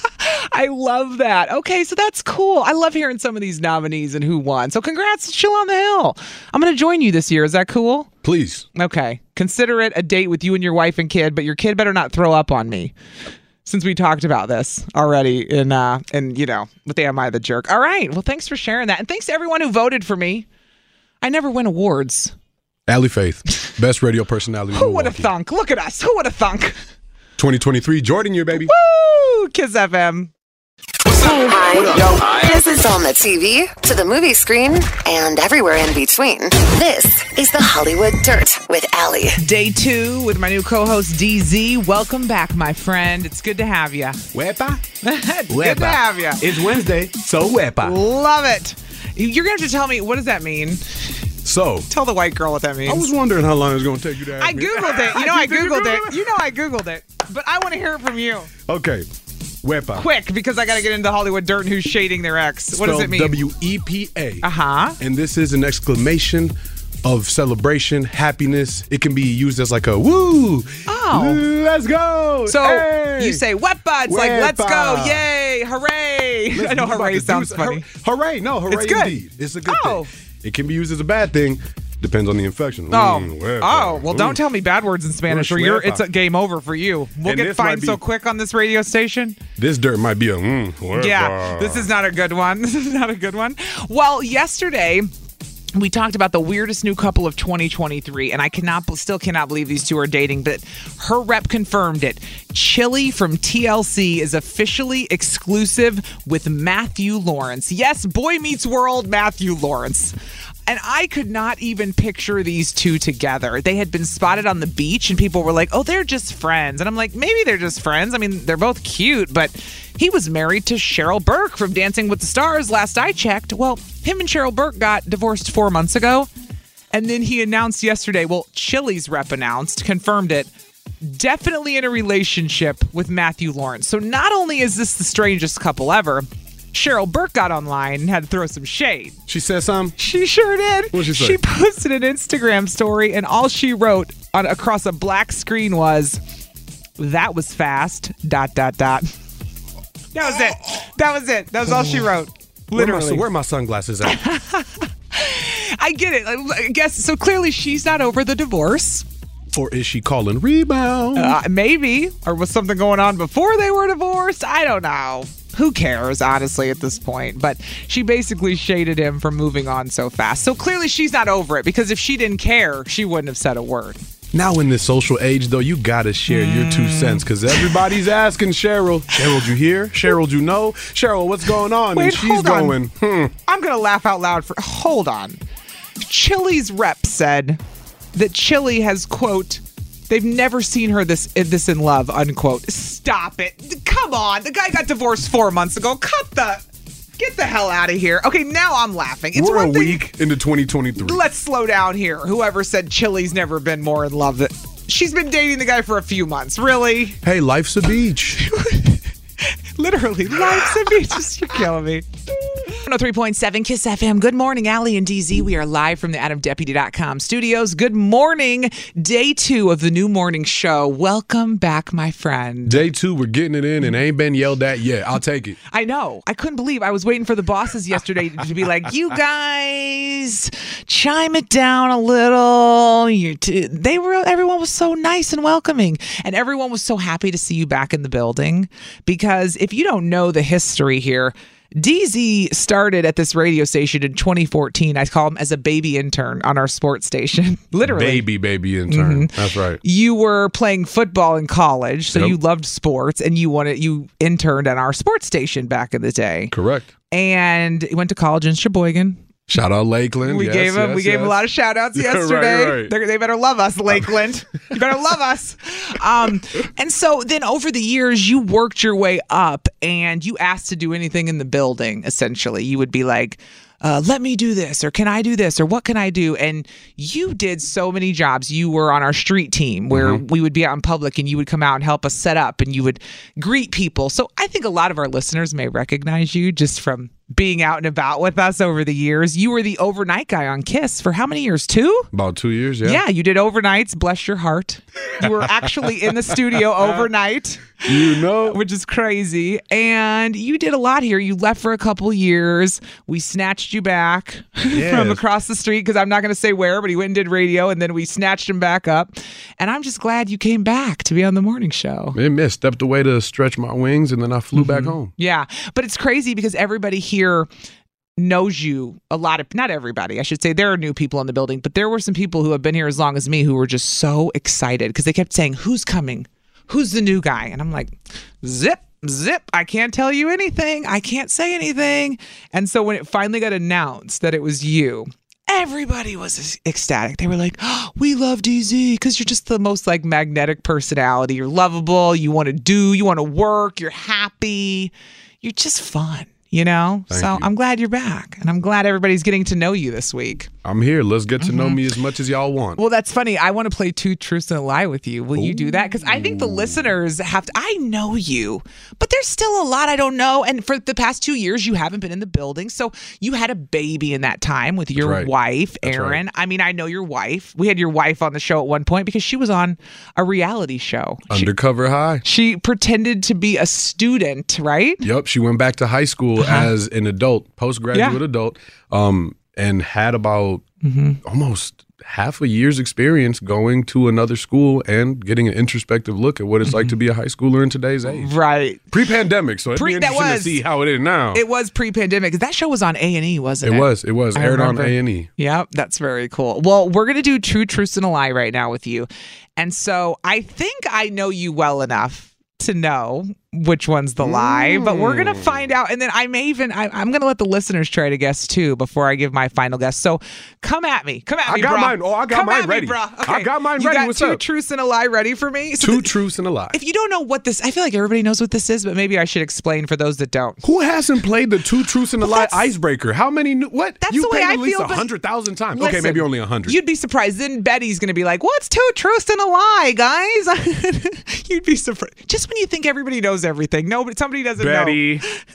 I love that. Okay, so that's cool. I love hearing some of these nominees and who won. So congrats to Chill on the Hill. I'm going to join you this year. Is that cool? Please. Okay. Consider it a date with you and your wife and kid, but your kid better not throw up on me. Since we talked about this already in you know, with the Am I the Jerk. All right. Well, thanks for sharing that. And thanks to everyone who voted for me. I never win awards. Allie Faith, best radio personality. Who would have thunk? Look at us. Who would have thunk? 2023 Jordan year, baby. Woo! Kiss FM. Hi. This is on the TV, to the movie screen, and everywhere in between. This is the Hollywood Dirt with Allie. Day 2 with my new co-host DZ. Welcome back, my friend. It's good to have you. Wepa. Good to have you. It's Wednesday, so wepa. Love it. You're going to have to tell me, what does that mean? So, tell the white girl what that means. I was wondering how long it was going to take you to ask I me. Googled it. You know I Googled it. You know I Googled it. But I want to hear it from you. Okay. Wepa. Quick, because I got to get into Hollywood Dirt and who's shading their ex. What does it mean? WEPA. Uh-huh. And this is an exclamation of celebration, happiness. It can be used as like a woo. Oh. Let's go. So hey. you say wepa. It's like, let's go. Yay. Hooray. I know hooray sounds funny. Hooray. No, hooray it's good. Indeed. It's a good thing. It can be used as a bad thing. Depends on the infection. Well, don't tell me bad words in Spanish or it's a game over for you. We'll get fined so quick on this radio station. This dirt might be a yeah, this is not a good one. This is not a good one. Well, yesterday we talked about the weirdest new couple of 2023, and I still cannot believe these two are dating, but her rep confirmed it. Chili from TLC is officially exclusive with Matthew Lawrence. Yes, Boy Meets World, Matthew Lawrence. And I could not even picture these two together. They had been spotted on the beach and people were like, oh, they're just friends. And I'm like, maybe they're just friends. I mean, they're both cute, but he was married to Cheryl Burke from Dancing with the Stars last I checked. Well, him and Cheryl Burke got divorced 4 months ago. And then he announced yesterday, well, Chili's rep confirmed it, definitely in a relationship with Matthew Lawrence. So not only is this the strangest couple ever, Cheryl Burke got online and had to throw some shade. She said something? She sure did. What did she say? She posted an Instagram story, and all she wrote across a black screen was, "That was fast, ... That was it. That was it. That was all she wrote. Literally. Where are my sunglasses at? I get it. I guess, so clearly she's not over the divorce. Or is she calling rebound? Maybe. Or was something going on before they were divorced? I don't know. Who cares, honestly, at this point? But she basically shaded him for moving on so fast. So clearly she's not over it, because if she didn't care, she wouldn't have said a word. Now in this social age, though, you got to share your 2 cents, because everybody's asking Cheryl, you hear? Cheryl, you know? Cheryl, what's going on? Wait, and she's going, I'm going to laugh out loud for, hold on. Chili's rep said that Chili has, quote, they've never seen her this in love, unquote. Stop it. Come on. The guy got divorced 4 months ago. Cut the Get the hell out of here. Okay, now I'm laughing. It's We're one a thing. week into 2023. Let's slow down here. Whoever said Chili's never been more in love. She's been dating the guy for a few months. Really? Hey, life's a beach. Literally, life's a beach. You're killing me. 103.7 Kiss FM. Good morning, Allie and DZ. We are live from the AdamDeputy.com studios. Good morning. Day 2 of the new morning show. Welcome back, my friend. Day 2, we're getting it in and ain't been yelled at yet. I'll take it. I know. I couldn't believe I was waiting for the bosses yesterday to be like, you guys, chime it down a little. Everyone was so nice and welcoming. And everyone was so happy to see you back in the building. Because if you don't know the history here, DZ started at this radio station in 2014. I call him as a baby intern on our sports station. Literally. Baby intern. Mm-hmm. That's right. You were playing football in college, so you loved sports, and you interned at our sports station back in the day. Correct. And you went to college in Sheboygan. Shout out Lakeland. We gave him a lot of shout outs yesterday. Right. They better love us, Lakeland. You better love us. And so then over the years, you worked your way up and you asked to do anything in the building, essentially. You would be like, let me do this, or can I do this, or what can I do? And you did so many jobs. You were on our street team where we would be out in public and you would come out and help us set up and you would greet people. So I think a lot of our listeners may recognize you just from being out and about with us over the years. You were the overnight guy on Kiss for how many years? 2? About 2 years, yeah. Yeah, you did overnights. Bless your heart. You were actually in the studio overnight. You know. Which is crazy. And you did a lot here. You left for a couple years. We snatched you back from across the street, because I'm not going to say where, but he went and did radio, and then we snatched him back up. And I'm just glad you came back to be on the morning show. I stepped away to stretch my wings, and then I flew back home. Yeah, but it's crazy because everybody here knows you a lot of, not everybody, I should say. There are new people in the building, but there were some people who have been here as long as me who were just so excited because they kept saying, who's coming? Who's the new guy? And I'm like, zip. I can't tell you anything. I can't say anything. And so when it finally got announced that it was you, everybody was ecstatic. They were like, oh, we love DZ because you're just the most like magnetic personality. You're lovable. You want to work. You're happy. You're just fun. You know? Thank you. I'm glad you're back. And I'm glad everybody's getting to know you this week. I'm here. Let's get to know me as much as y'all want. Well, that's funny. I want to play 2 Truths and a Lie with you. Will you do that? Because I think the listeners have to. I know you, but there's still a lot I don't know. And for the past 2 years, you haven't been in the building. So you had a baby in that time with your wife, Erin. Right. I mean, I know your wife. We had your wife on the show at one point because she was on a reality show. Undercover High. She pretended to be a student, right? Yep. She went back to high school as an adult, postgraduate adult. And had about almost half a year's experience going to another school and getting an introspective look at what it's like to be a high schooler in today's age. Right. Pre-pandemic, so it'd be interesting to see how it is now. It was pre-pandemic. That show was on A&E, wasn't it? It was. Aired on A&E. Yep, that's very cool. Well, we're going to do 2 Truths and a Lie right now with you. And so I think I know you well enough to know which one's the lie, but we're gonna find out, and then I'm gonna let the listeners try to guess too before I give my final guess. So come at me, I got mine. Oh, I got mine ready. Okay. I got mine ready. You got What's 2 up? truths and a lie ready for me? So 2 truths and a lie. If you don't know what this, I feel like everybody knows what this is, but maybe I should explain for those that don't. Who hasn't played the 2 truths and a lie icebreaker? How many? What? That's you the way played I at least feel. 100,000 times. Listen, okay, maybe only 100. You'd be surprised. Then Betty's gonna be like, "What's 2 truths and a lie, guys?" You'd be surprised. Just when you think everybody knows everything, somebody doesn't know.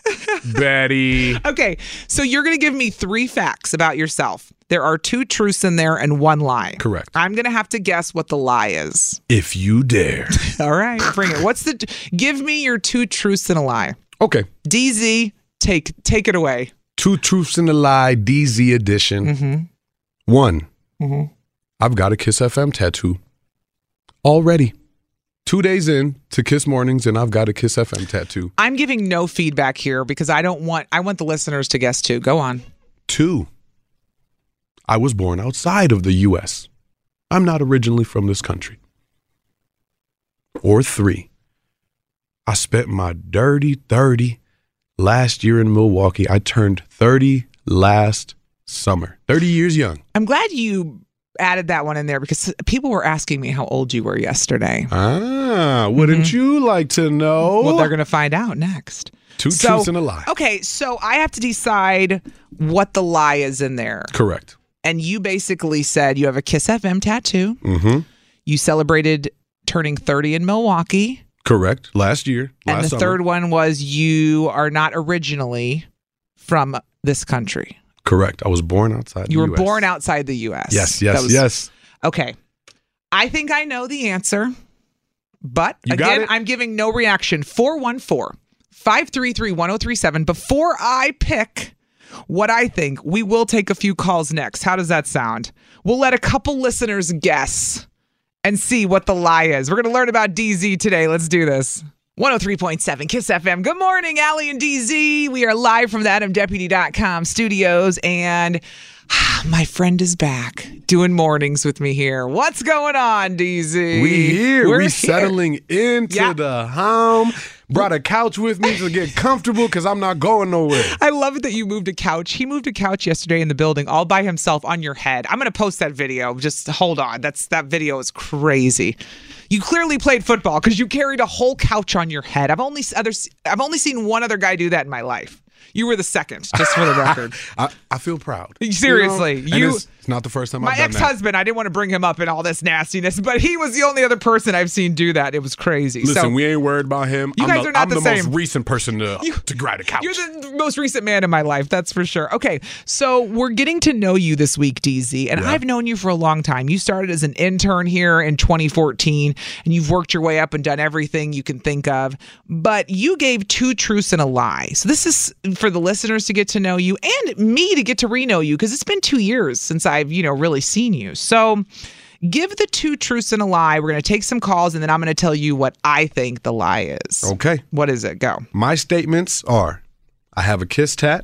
Betty. Okay, so you're going to give me 3 facts about yourself. There are 2 truths in there and 1 lie. Correct. I'm going to have to guess what the lie is. If you dare. All right, bring it. Give me your 2 truths and a lie. Okay. DZ, take it away. 2 truths and a lie, DZ edition. 1, I've got a Kiss FM tattoo already. 2 days in to Kiss Mornings, and I've got a Kiss FM tattoo. I'm giving no feedback here because I want the listeners to guess too. Go on. 2, I was born outside of the U.S. I'm not originally from this country. Or 3, I spent my dirty 30 last year in Milwaukee. I turned 30 last summer. 30 years young. I'm glad you added that one in there because people were asking me how old you were yesterday. Wouldn't you like to know? Well, they're going to find out next. Two truths and a lie. Okay, so I have to decide what the lie is in there. Correct. And you basically said you have a Kiss FM tattoo. Mm-hmm. You celebrated turning 30 in Milwaukee. Correct. Last year. And the summer. third one was you are not originally from this country. Correct. I was born outside the U.S. You were born outside the U.S. Yes. Okay. I think I know the answer, but You got again, it? I'm giving no reaction. 414-533-1037. Before I pick what I think, we will take a few calls next. How does that sound? We'll let a couple listeners guess and see what the lie is. We're going to learn about DZ today. Let's do this. 103.7 Kiss FM. Good morning, Allie and DZ. We are live from the AdamDeputy.com studios, and my friend is back doing mornings with me here. What's going on, DZ? We're settling into the home. Brought a couch with me to get comfortable because I'm not going nowhere. I love it that you moved a couch. He moved a couch yesterday in the building all by himself on your head. I'm going to post that video. Just hold on. That video is crazy. You clearly played football because you carried a whole couch on your head. I've only seen one other guy do that in my life. You were the second, just for the record. I feel proud. Seriously. It's not the first time I've done that. My ex-husband, I didn't want to bring him up in all this nastiness, but he was the only other person I've seen do that. It was crazy. Listen, we ain't worried about him. You guys are not the same. I'm the most recent person to grab a couch. You're the most recent man in my life, that's for sure. Okay, so we're getting to know you this week, DZ, and I've known you for a long time. You started as an intern here in 2014, and you've worked your way up and done everything you can think of, but you gave two truths and a lie. So this is for the listeners to get to know you and me to get to re-know you, because it's been 2 years since I've, really seen you. So give the two truths and a lie. We're going to take some calls, and then I'm going to tell you what I think the lie is. Okay. What is it? Go. My statements are, I have a Kiss tat.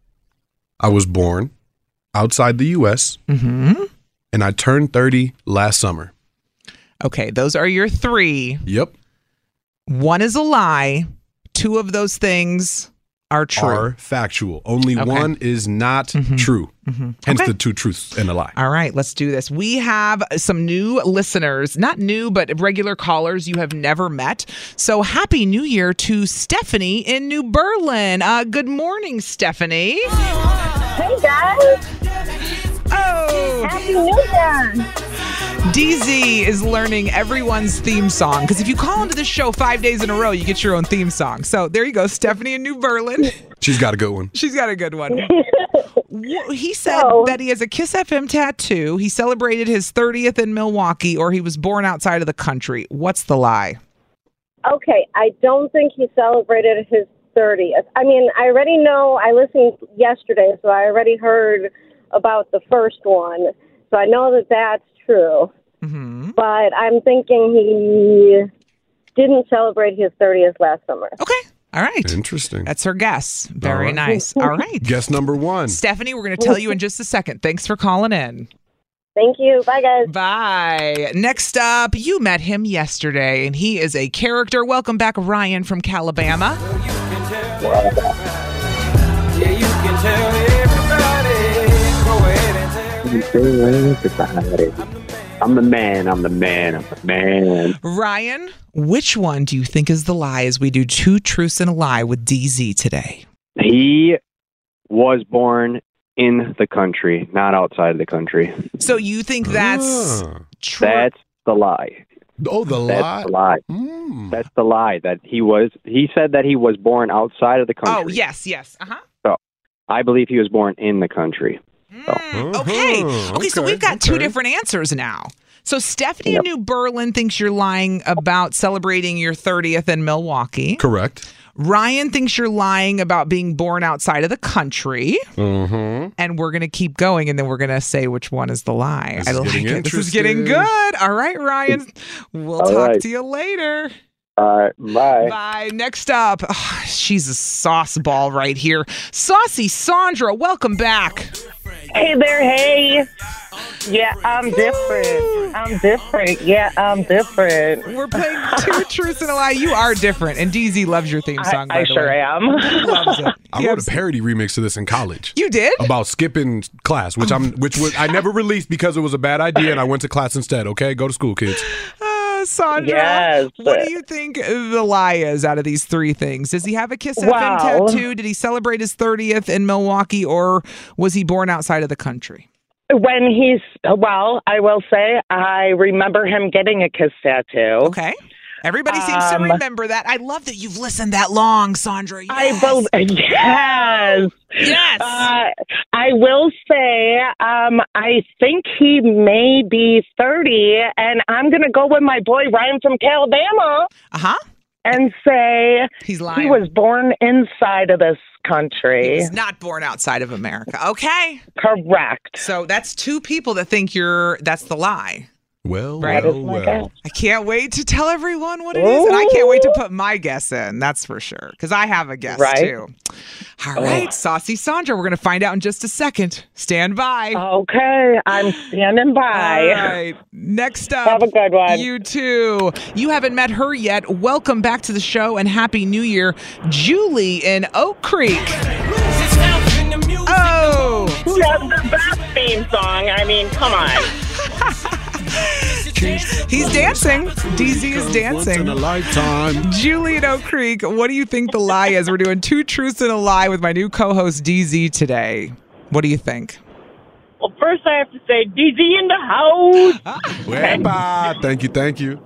I was born outside the U.S. Mm-hmm. And I turned 30 last summer. Okay, those are your three. Yep. One is a lie. Two of those things are true. Are factual. Only one is not true. Mm-hmm. Hence the two truths and a lie. All right, let's do this. We have some new listeners, not new, but regular callers you have never met. So happy New Year to Stephanie in New Berlin. Good morning, Stephanie. Hey, guys. Oh. Happy New Year. DZ is learning everyone's theme song, because if you call into this show 5 days in a row, you get your own theme song. So there you go, Stephanie in New Berlin. She's got a good one. She's got a good one. He said that he has a Kiss FM tattoo. He celebrated his 30th in Milwaukee, or he was born outside of the country. What's the lie? Okay, I don't think he celebrated his 30th. I mean, I already know, I listened yesterday, so I already heard about the first one. So I know that that's true. Mm-hmm. But I'm thinking he didn't celebrate his 30th last summer. Okay. All right. Interesting. That's her guess. Very nice. All right. Guess number one. Stephanie, we're going to tell you in just a second. Thanks for calling in. Thank you. Bye, guys. Bye. Next up, you met him yesterday, and he is a character. Welcome back, Ryan from Calabama. Yeah, you can tell everybody. Go ahead and tell everybody. I'm the man. Ryan, which one do you think is the lie as we do two truths and a lie with DZ today? He was born in the country, not outside of the country. So you think that's true? That's the lie. Oh, the lie? That's the lie. That's the lie. That he said that he was born outside of the country. Oh, yes. Uh-huh. So I believe he was born in the country. So. Okay, so we've got two different answers now. So Stephanie in New Berlin thinks you're lying about celebrating your 30th in Milwaukee. Correct. Ryan thinks you're lying about being born outside of the country. Mm-hmm. And we're going to keep going, and then we're going to say which one is the lie. I like it. This is getting good. All right, Ryan. We'll talk to you later. Bye. Bye. Next up, she's a sauce ball right here. Saucy Sandra, welcome back. Hey there, hey. Yeah, I'm different. Yeah, I'm different. We're playing two truths and a lie. You are different, and DZ loves your theme song, by the way. I sure am. He loves it. I wrote a parody remix to this in college. You did? About skipping class, which I never released because it was a bad idea, and I went to class instead. Okay, go to school, kids. Sandra, Yes. what do you think the lie is out of these three things? Does he have a Kiss FM Wow. tattoo? Did he celebrate his 30th in Milwaukee, or was he born outside of the country? When I will say I remember him getting a Kiss tattoo. Okay. Everybody seems to remember that. I love that you've listened that long, Sandra. Yes. Yes. Yes. I will say I think he may be 30, and I'm going to go with my boy Ryan from Alabama. And say he's lying. He was born inside of this country. He was not born outside of America. Okay. Correct. So that's two people that think that's the lie. Well, right? well. I can't wait to tell everyone what it is, and I can't wait to put my guess in. That's for sure, because I have a guess too. All right, Saucy Sandra, we're going to find out in just a second. Stand by. Okay, I'm standing by. All right. Next up, have a good one. You too. You haven't met her yet. Welcome back to the show and Happy New Year, Julie in Oak Creek. Oh, that's the best theme song. I mean, come on. He's dancing. DZ is dancing. Once in a lifetime. Julie in Oak Creek, what do you think the lie is? We're doing 2 truths and a lie with my new co-host DZ today. What do you think? Well, first I have to say, DZ in the house. Wepa. Thank you.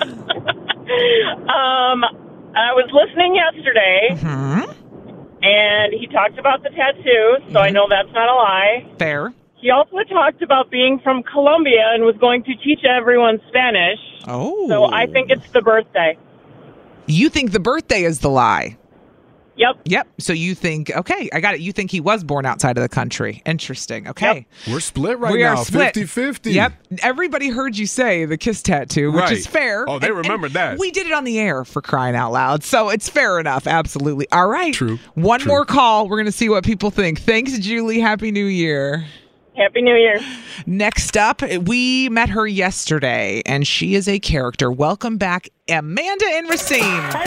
I was listening yesterday, and he talked about the tattoo, so I know that's not a lie. Fair. He also talked about being from Colombia and was going to teach everyone Spanish. Oh. So I think it's the birthday. You think the birthday is the lie? Yep. So you think, okay, I got it. You think he was born outside of the country. Interesting. Okay. We're split We now, are split. 50-50. Yep. Everybody heard you say the Kiss tattoo, which is fair. Oh, they remembered that. We did it on the air, for crying out loud. So it's fair enough. Absolutely. All right. True. One more call. We're going to see what people think. Thanks, Julie. Happy New Year. Happy New Year. Next up, we met her yesterday, and she is a character. Welcome back, Amanda in Racine.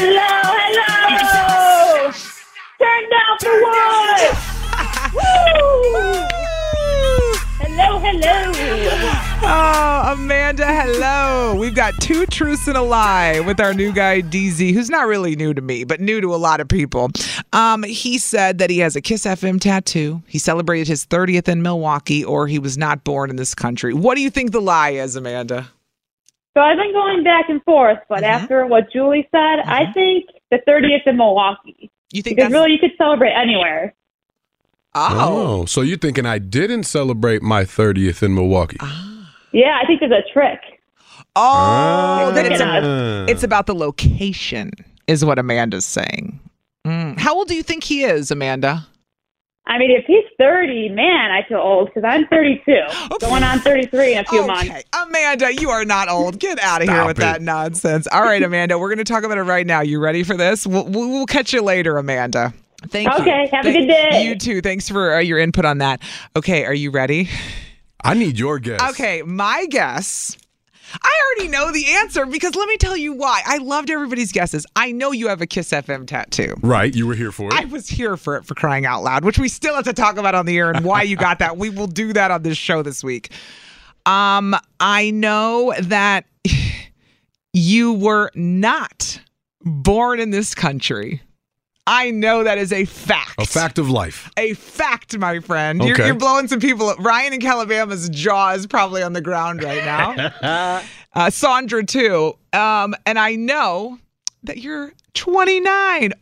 Hello. Turn down for what? Woo! Hello. Oh, Amanda, hello. We've got 2 truths and a lie with our new guy, DZ, who's not really new to me, but new to a lot of people. He said that he has a Kiss FM tattoo. He celebrated his 30th in Milwaukee, or he was not born in this country. What do you think the lie is, Amanda? So I've been going back and forth, but after what Julie said, I think the 30th in Milwaukee. You think because really you could celebrate anywhere. Oh, so you're thinking I didn't celebrate my 30th in Milwaukee? Yeah, I think there's a trick. Oh, They're then tricking us. it's about the location, is what Amanda's saying. How old do you think he is, Amanda? I mean, if he's 30, man, I feel old because I'm 32, going on 33 in a few months. Amanda, you are not old. Get out of here with that nonsense. All right, Amanda, we're going to talk about it right now. You ready for this? We'll catch you later, Amanda. Thank you. Okay, have a good day. You too. Thanks for your input on that. Okay, are you ready? I need your guess. Okay, my guess. I already know the answer because let me tell you why. I loved everybody's guesses. I know you have a Kiss FM tattoo. Right, you were here for it. I was here for it, for crying out loud, which we still have to talk about on the air and why you got that. We will do that on this show this week. I know that you were not born in this country. I know that is a fact. A fact of life. A fact, my friend. Okay. You're blowing some people up. Ryan in Calabama's jaw is probably on the ground right now. Sandra, too. And I know that you're 29.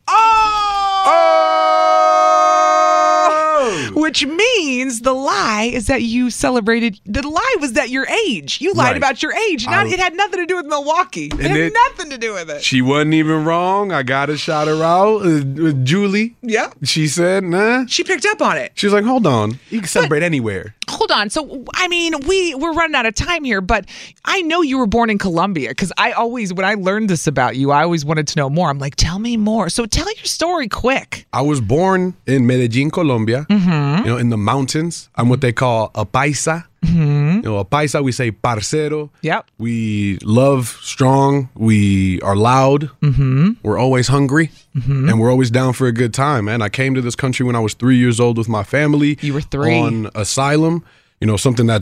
Which means the lie is that you celebrated. The lie was that your age. You lied about your age. It had nothing to do with Milwaukee. It had nothing to do with it. She wasn't even wrong. I got to shout her out. Julie. Yeah. She said, nah. She picked up on it. She was like, hold on. You can celebrate anywhere. Hold on. So, I mean, we're running out of time here, but I know you were born in Colombia because when I learned this about you, I always wanted to know more. I'm like, tell me more. So tell your story quick. I was born in Medellin, Colombia, in the mountains. I'm what they call a paisa. A paisa, we say parcero. Yep. We love strong. We are loud. We're always hungry. And we're always down for a good time, man. I came to this country when I was 3 years old with my family. You were 3. On asylum. Something that's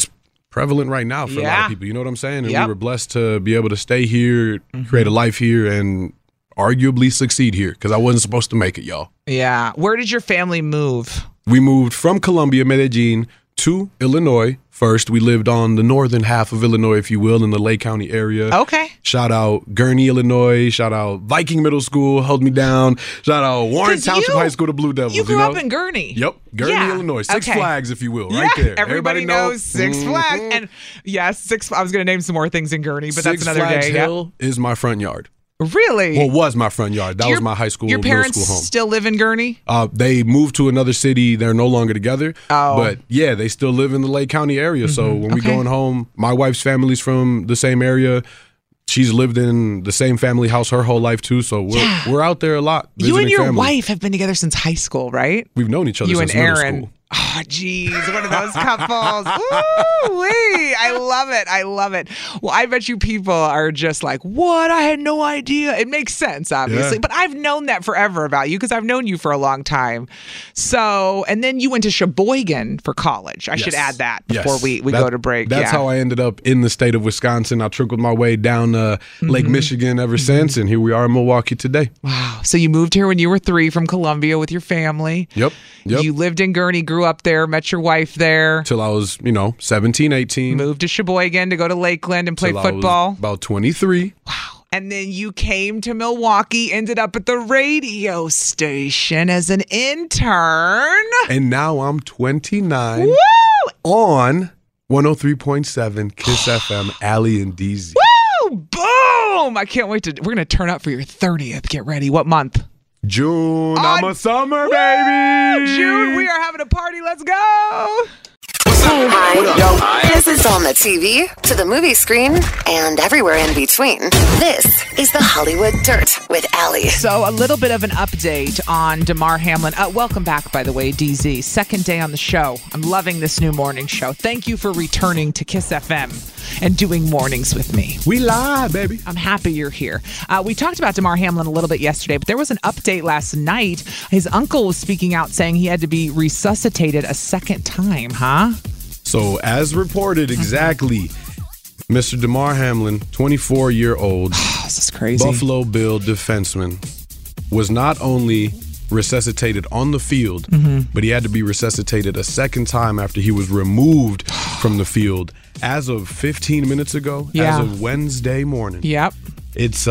prevalent right now for a lot Yeah. of people. You know what I'm saying? And Yep. we were blessed to be able to stay here, create a life here, and arguably succeed here because I wasn't supposed to make it, y'all. Yeah. Where did your family move? We moved from Colombia, Medellin, to Illinois first. We lived on the northern half of Illinois, if you will, in the Lake County area. Okay. Shout out Gurney, Illinois. Shout out Viking Middle School, held me down. Shout out Warren 'Cause Township High School, the Blue Devils. You grew up in Gurney. Yep, Gurney, Yeah. Illinois. Six Okay. Flags, if you will, Yeah, right there. Everybody knows Six Flags. And yes, I was going to name some more things in Gurney, but that's Six another Flags day. Hill is my front yard. Really? Well, was my front yard. That was my high school, Your middle parents school home. still live in Gurney? They moved to another city. They're no longer together. Oh. But yeah, they still live in the Lake County area. So when we going home, my wife's family's from the same area. She's lived in the same family house her whole life too. So we're out there a lot. You and visiting your family. wife have been together since high school, right? We've known each other You since and middle Aaron. school. Oh, geez, one of those couples. Ooh-wee. I love it. I love it. Well, I bet you people are just like, what? I had no idea. It makes sense, obviously. Yeah. But I've known that forever about you because I've known you for a long time. So, and then you went to Sheboygan for college. I should add that before we go to break. That's how I ended up in the state of Wisconsin. I trickled my way down Lake Michigan ever since, and here we are in Milwaukee today. Wow. So you moved here when you were 3 from Columbia with your family. Yep. You lived in Gurney, grew up there, met your wife there. Till I was, 17, 18. Moved to Sheboygan to go to Lakeland and play Till I was football. about 23. And then you came to Milwaukee, ended up at the radio station as an intern. And now I'm 29 Woo! on 103.7 Kiss FM, Allie and DZ. Woo! Boom! I can't wait we're going to turn up for your 30th. Get ready. What month? June. I'm a summer baby. June, we are having a party. Let's go. Hi. This is on the TV, to the movie screen, and everywhere in between. This is the Hollywood Dirt with Allie. So a little bit of an update on Damar Hamlin. Welcome back, by the way, DZ. Second day on the show. I'm loving this new morning show. Thank you for returning to Kiss FM and doing mornings with me. We live, baby. I'm happy you're here. We talked about Damar Hamlin a little bit yesterday, but there was an update last night. His uncle was speaking out saying he had to be resuscitated a second time, huh? So, as reported, exactly, Mr. Damar Hamlin, 24-year-old this is crazy. Buffalo Bill defenseman, was not only resuscitated on the field, but he had to be resuscitated a second time after he was removed from the field as of 15 minutes ago, as of Wednesday morning. Yep. It's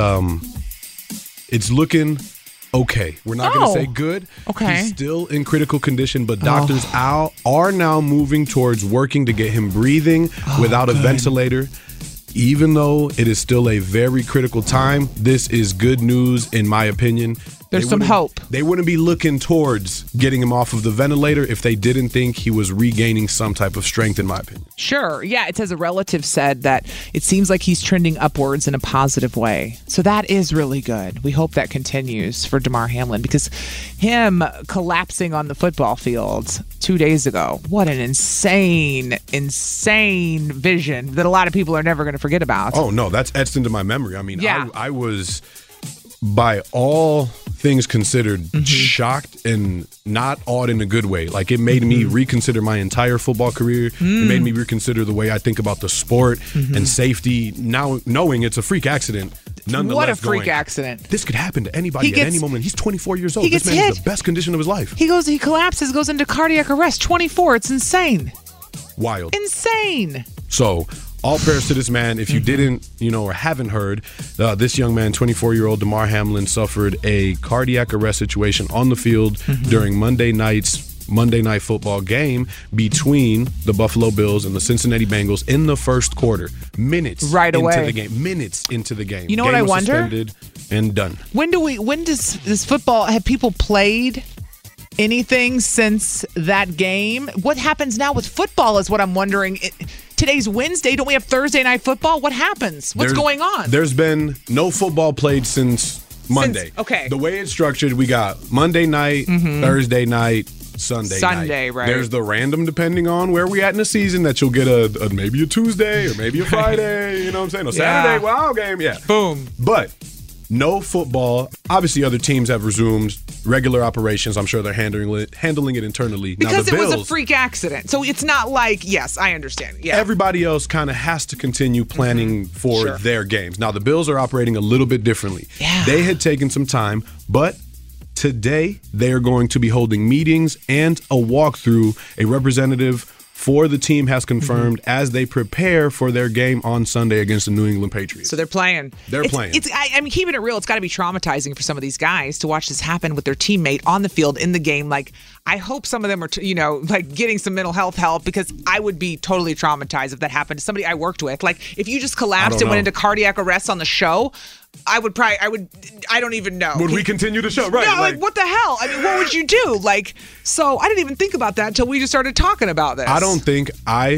looking okay. We're not going to say good. Okay. He's still in critical condition, but doctors are now moving towards working to get him breathing without a ventilator. Even though it is still a very critical time, this is good news, in my opinion. There's some hope. They wouldn't be looking towards getting him off of the ventilator if they didn't think he was regaining some type of strength, in my opinion. Sure. Yeah, it says a relative said that it seems like he's trending upwards in a positive way. So that is really good. We hope that continues for Damar Hamlin, because him collapsing on the football field 2 days ago, what an insane vision that a lot of people are never going to forget about. Oh, no, that's etched into my memory. I mean, I was, by all things considered, shocked and not awed in a good way. Like, it made me reconsider my entire football career. It made me reconsider the way I think about the sport and safety. Now, knowing it's a freak accident, nonetheless. What a freak accident. This could happen to anybody at any moment. He's 24 years old. He gets this man is hit. the best condition of his life. He collapses, goes into cardiac arrest. 24. It's insane. Wild. Insane. So, all prayers to this man. If you didn't, or haven't heard, this young man, 24-year-old Damar Hamlin, suffered a cardiac arrest situation on the field during Monday Night Football game between the Buffalo Bills and the Cincinnati Bengals in the first quarter. Minutes into the game. Minutes into the game. You know game what I was wonder? Suspended and done. When does this football, have people played anything since that game? What happens now with football is what I'm wondering. Today's Wednesday. Don't we have Thursday Night Football? What happens? What's going on? There's been no football played since Monday. Okay. The way it's structured, we got Monday night, Thursday night, Sunday night. Right. There's the random, depending on where we at in the season, that you'll get maybe a Tuesday or maybe a Friday. You know what I'm saying? Or Saturday, wow game. Yeah. Boom. But no football. Obviously, other teams have resumed regular operations. I'm sure they're handling it internally. Because now, the Bills, Bills, was a freak accident. So it's not like, yes, I understand. Yeah. Everybody else kind of has to continue planning for their games. Now, the Bills are operating a little bit differently. Yeah. They had taken some time, but today they are going to be holding meetings and a walkthrough. A representative for the team has confirmed as they prepare for their game on Sunday against the New England Patriots. So they're playing. They're playing. I mean, keeping it real, it's got to be traumatizing for some of these guys to watch this happen with their teammate on the field in the game. Like, I hope some of them are, like getting some mental health help, because I would be totally traumatized if that happened to somebody I worked with. Like, if you just collapsed and went into cardiac arrest on the show, I don't even know. Would we continue the show? Right. No, like, what the hell? I mean, what would you do? Like, so I didn't even think about that until we just started talking about this. I don't think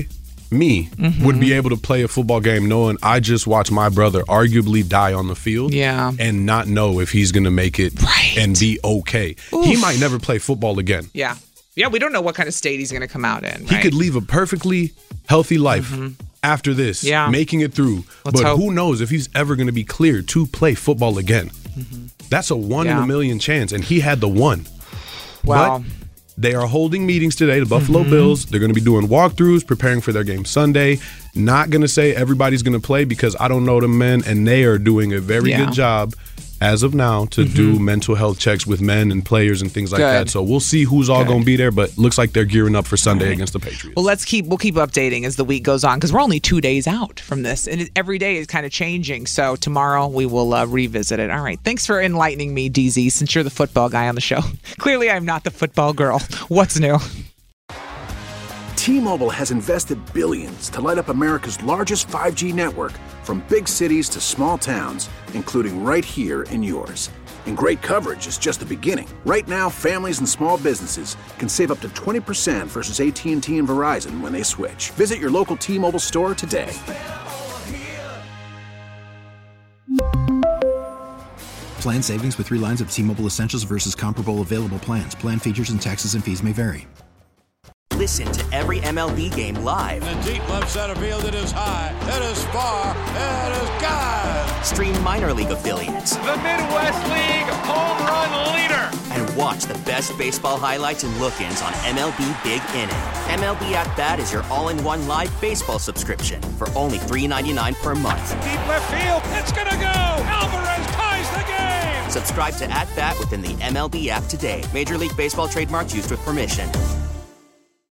would be able to play a football game knowing I just watched my brother arguably die on the field and not know if he's going to make it and be okay. Oof. He might never play football again. Yeah. Yeah, we don't know what kind of state he's going to come out in. He could leave a perfectly healthy life after this, making it through. Let's but hope. Who knows if he's ever going to be cleared to play football again. That's a 1 in a million chance, and he had the one. Wow. But they are holding meetings today, the Buffalo Bills. They're going to be doing walkthroughs, preparing for their game Sunday. Not going to say everybody's going to play, because I don't know the men, and they are doing a very good job as of now to do mental health checks with men and players and things like that. So we'll see who's all going to be there, but looks like they're gearing up for Sunday against the Patriots. Well, we'll keep updating as the week goes on, because we're only 2 days out from this, and every day is kind of changing. So tomorrow we will revisit it. All right. Thanks for enlightening me, DZ, since you're the football guy on the show. Clearly, I'm not the football girl. What's new? T-Mobile has invested billions to light up America's largest 5G network, from big cities to small towns, including right here in yours. And great coverage is just the beginning. Right now, families and small businesses can save up to 20% versus AT&T and Verizon when they switch. Visit your local T-Mobile store today. Plan savings with 3 lines of T-Mobile Essentials versus comparable available plans. Plan features and taxes and fees may vary. Listen to every MLB game live. In the deep left center field, it is high, it is far, it is gone. Stream minor league affiliates. The Midwest League home run leader. And watch the best baseball highlights and look-ins on MLB Big Inning. MLB At Bat is your all-in-one live baseball subscription for only $3.99 per month. Deep left field, it's gonna go. Alvarez ties the game. Subscribe to At Bat within the MLB app today. Major League Baseball trademarks used with permission.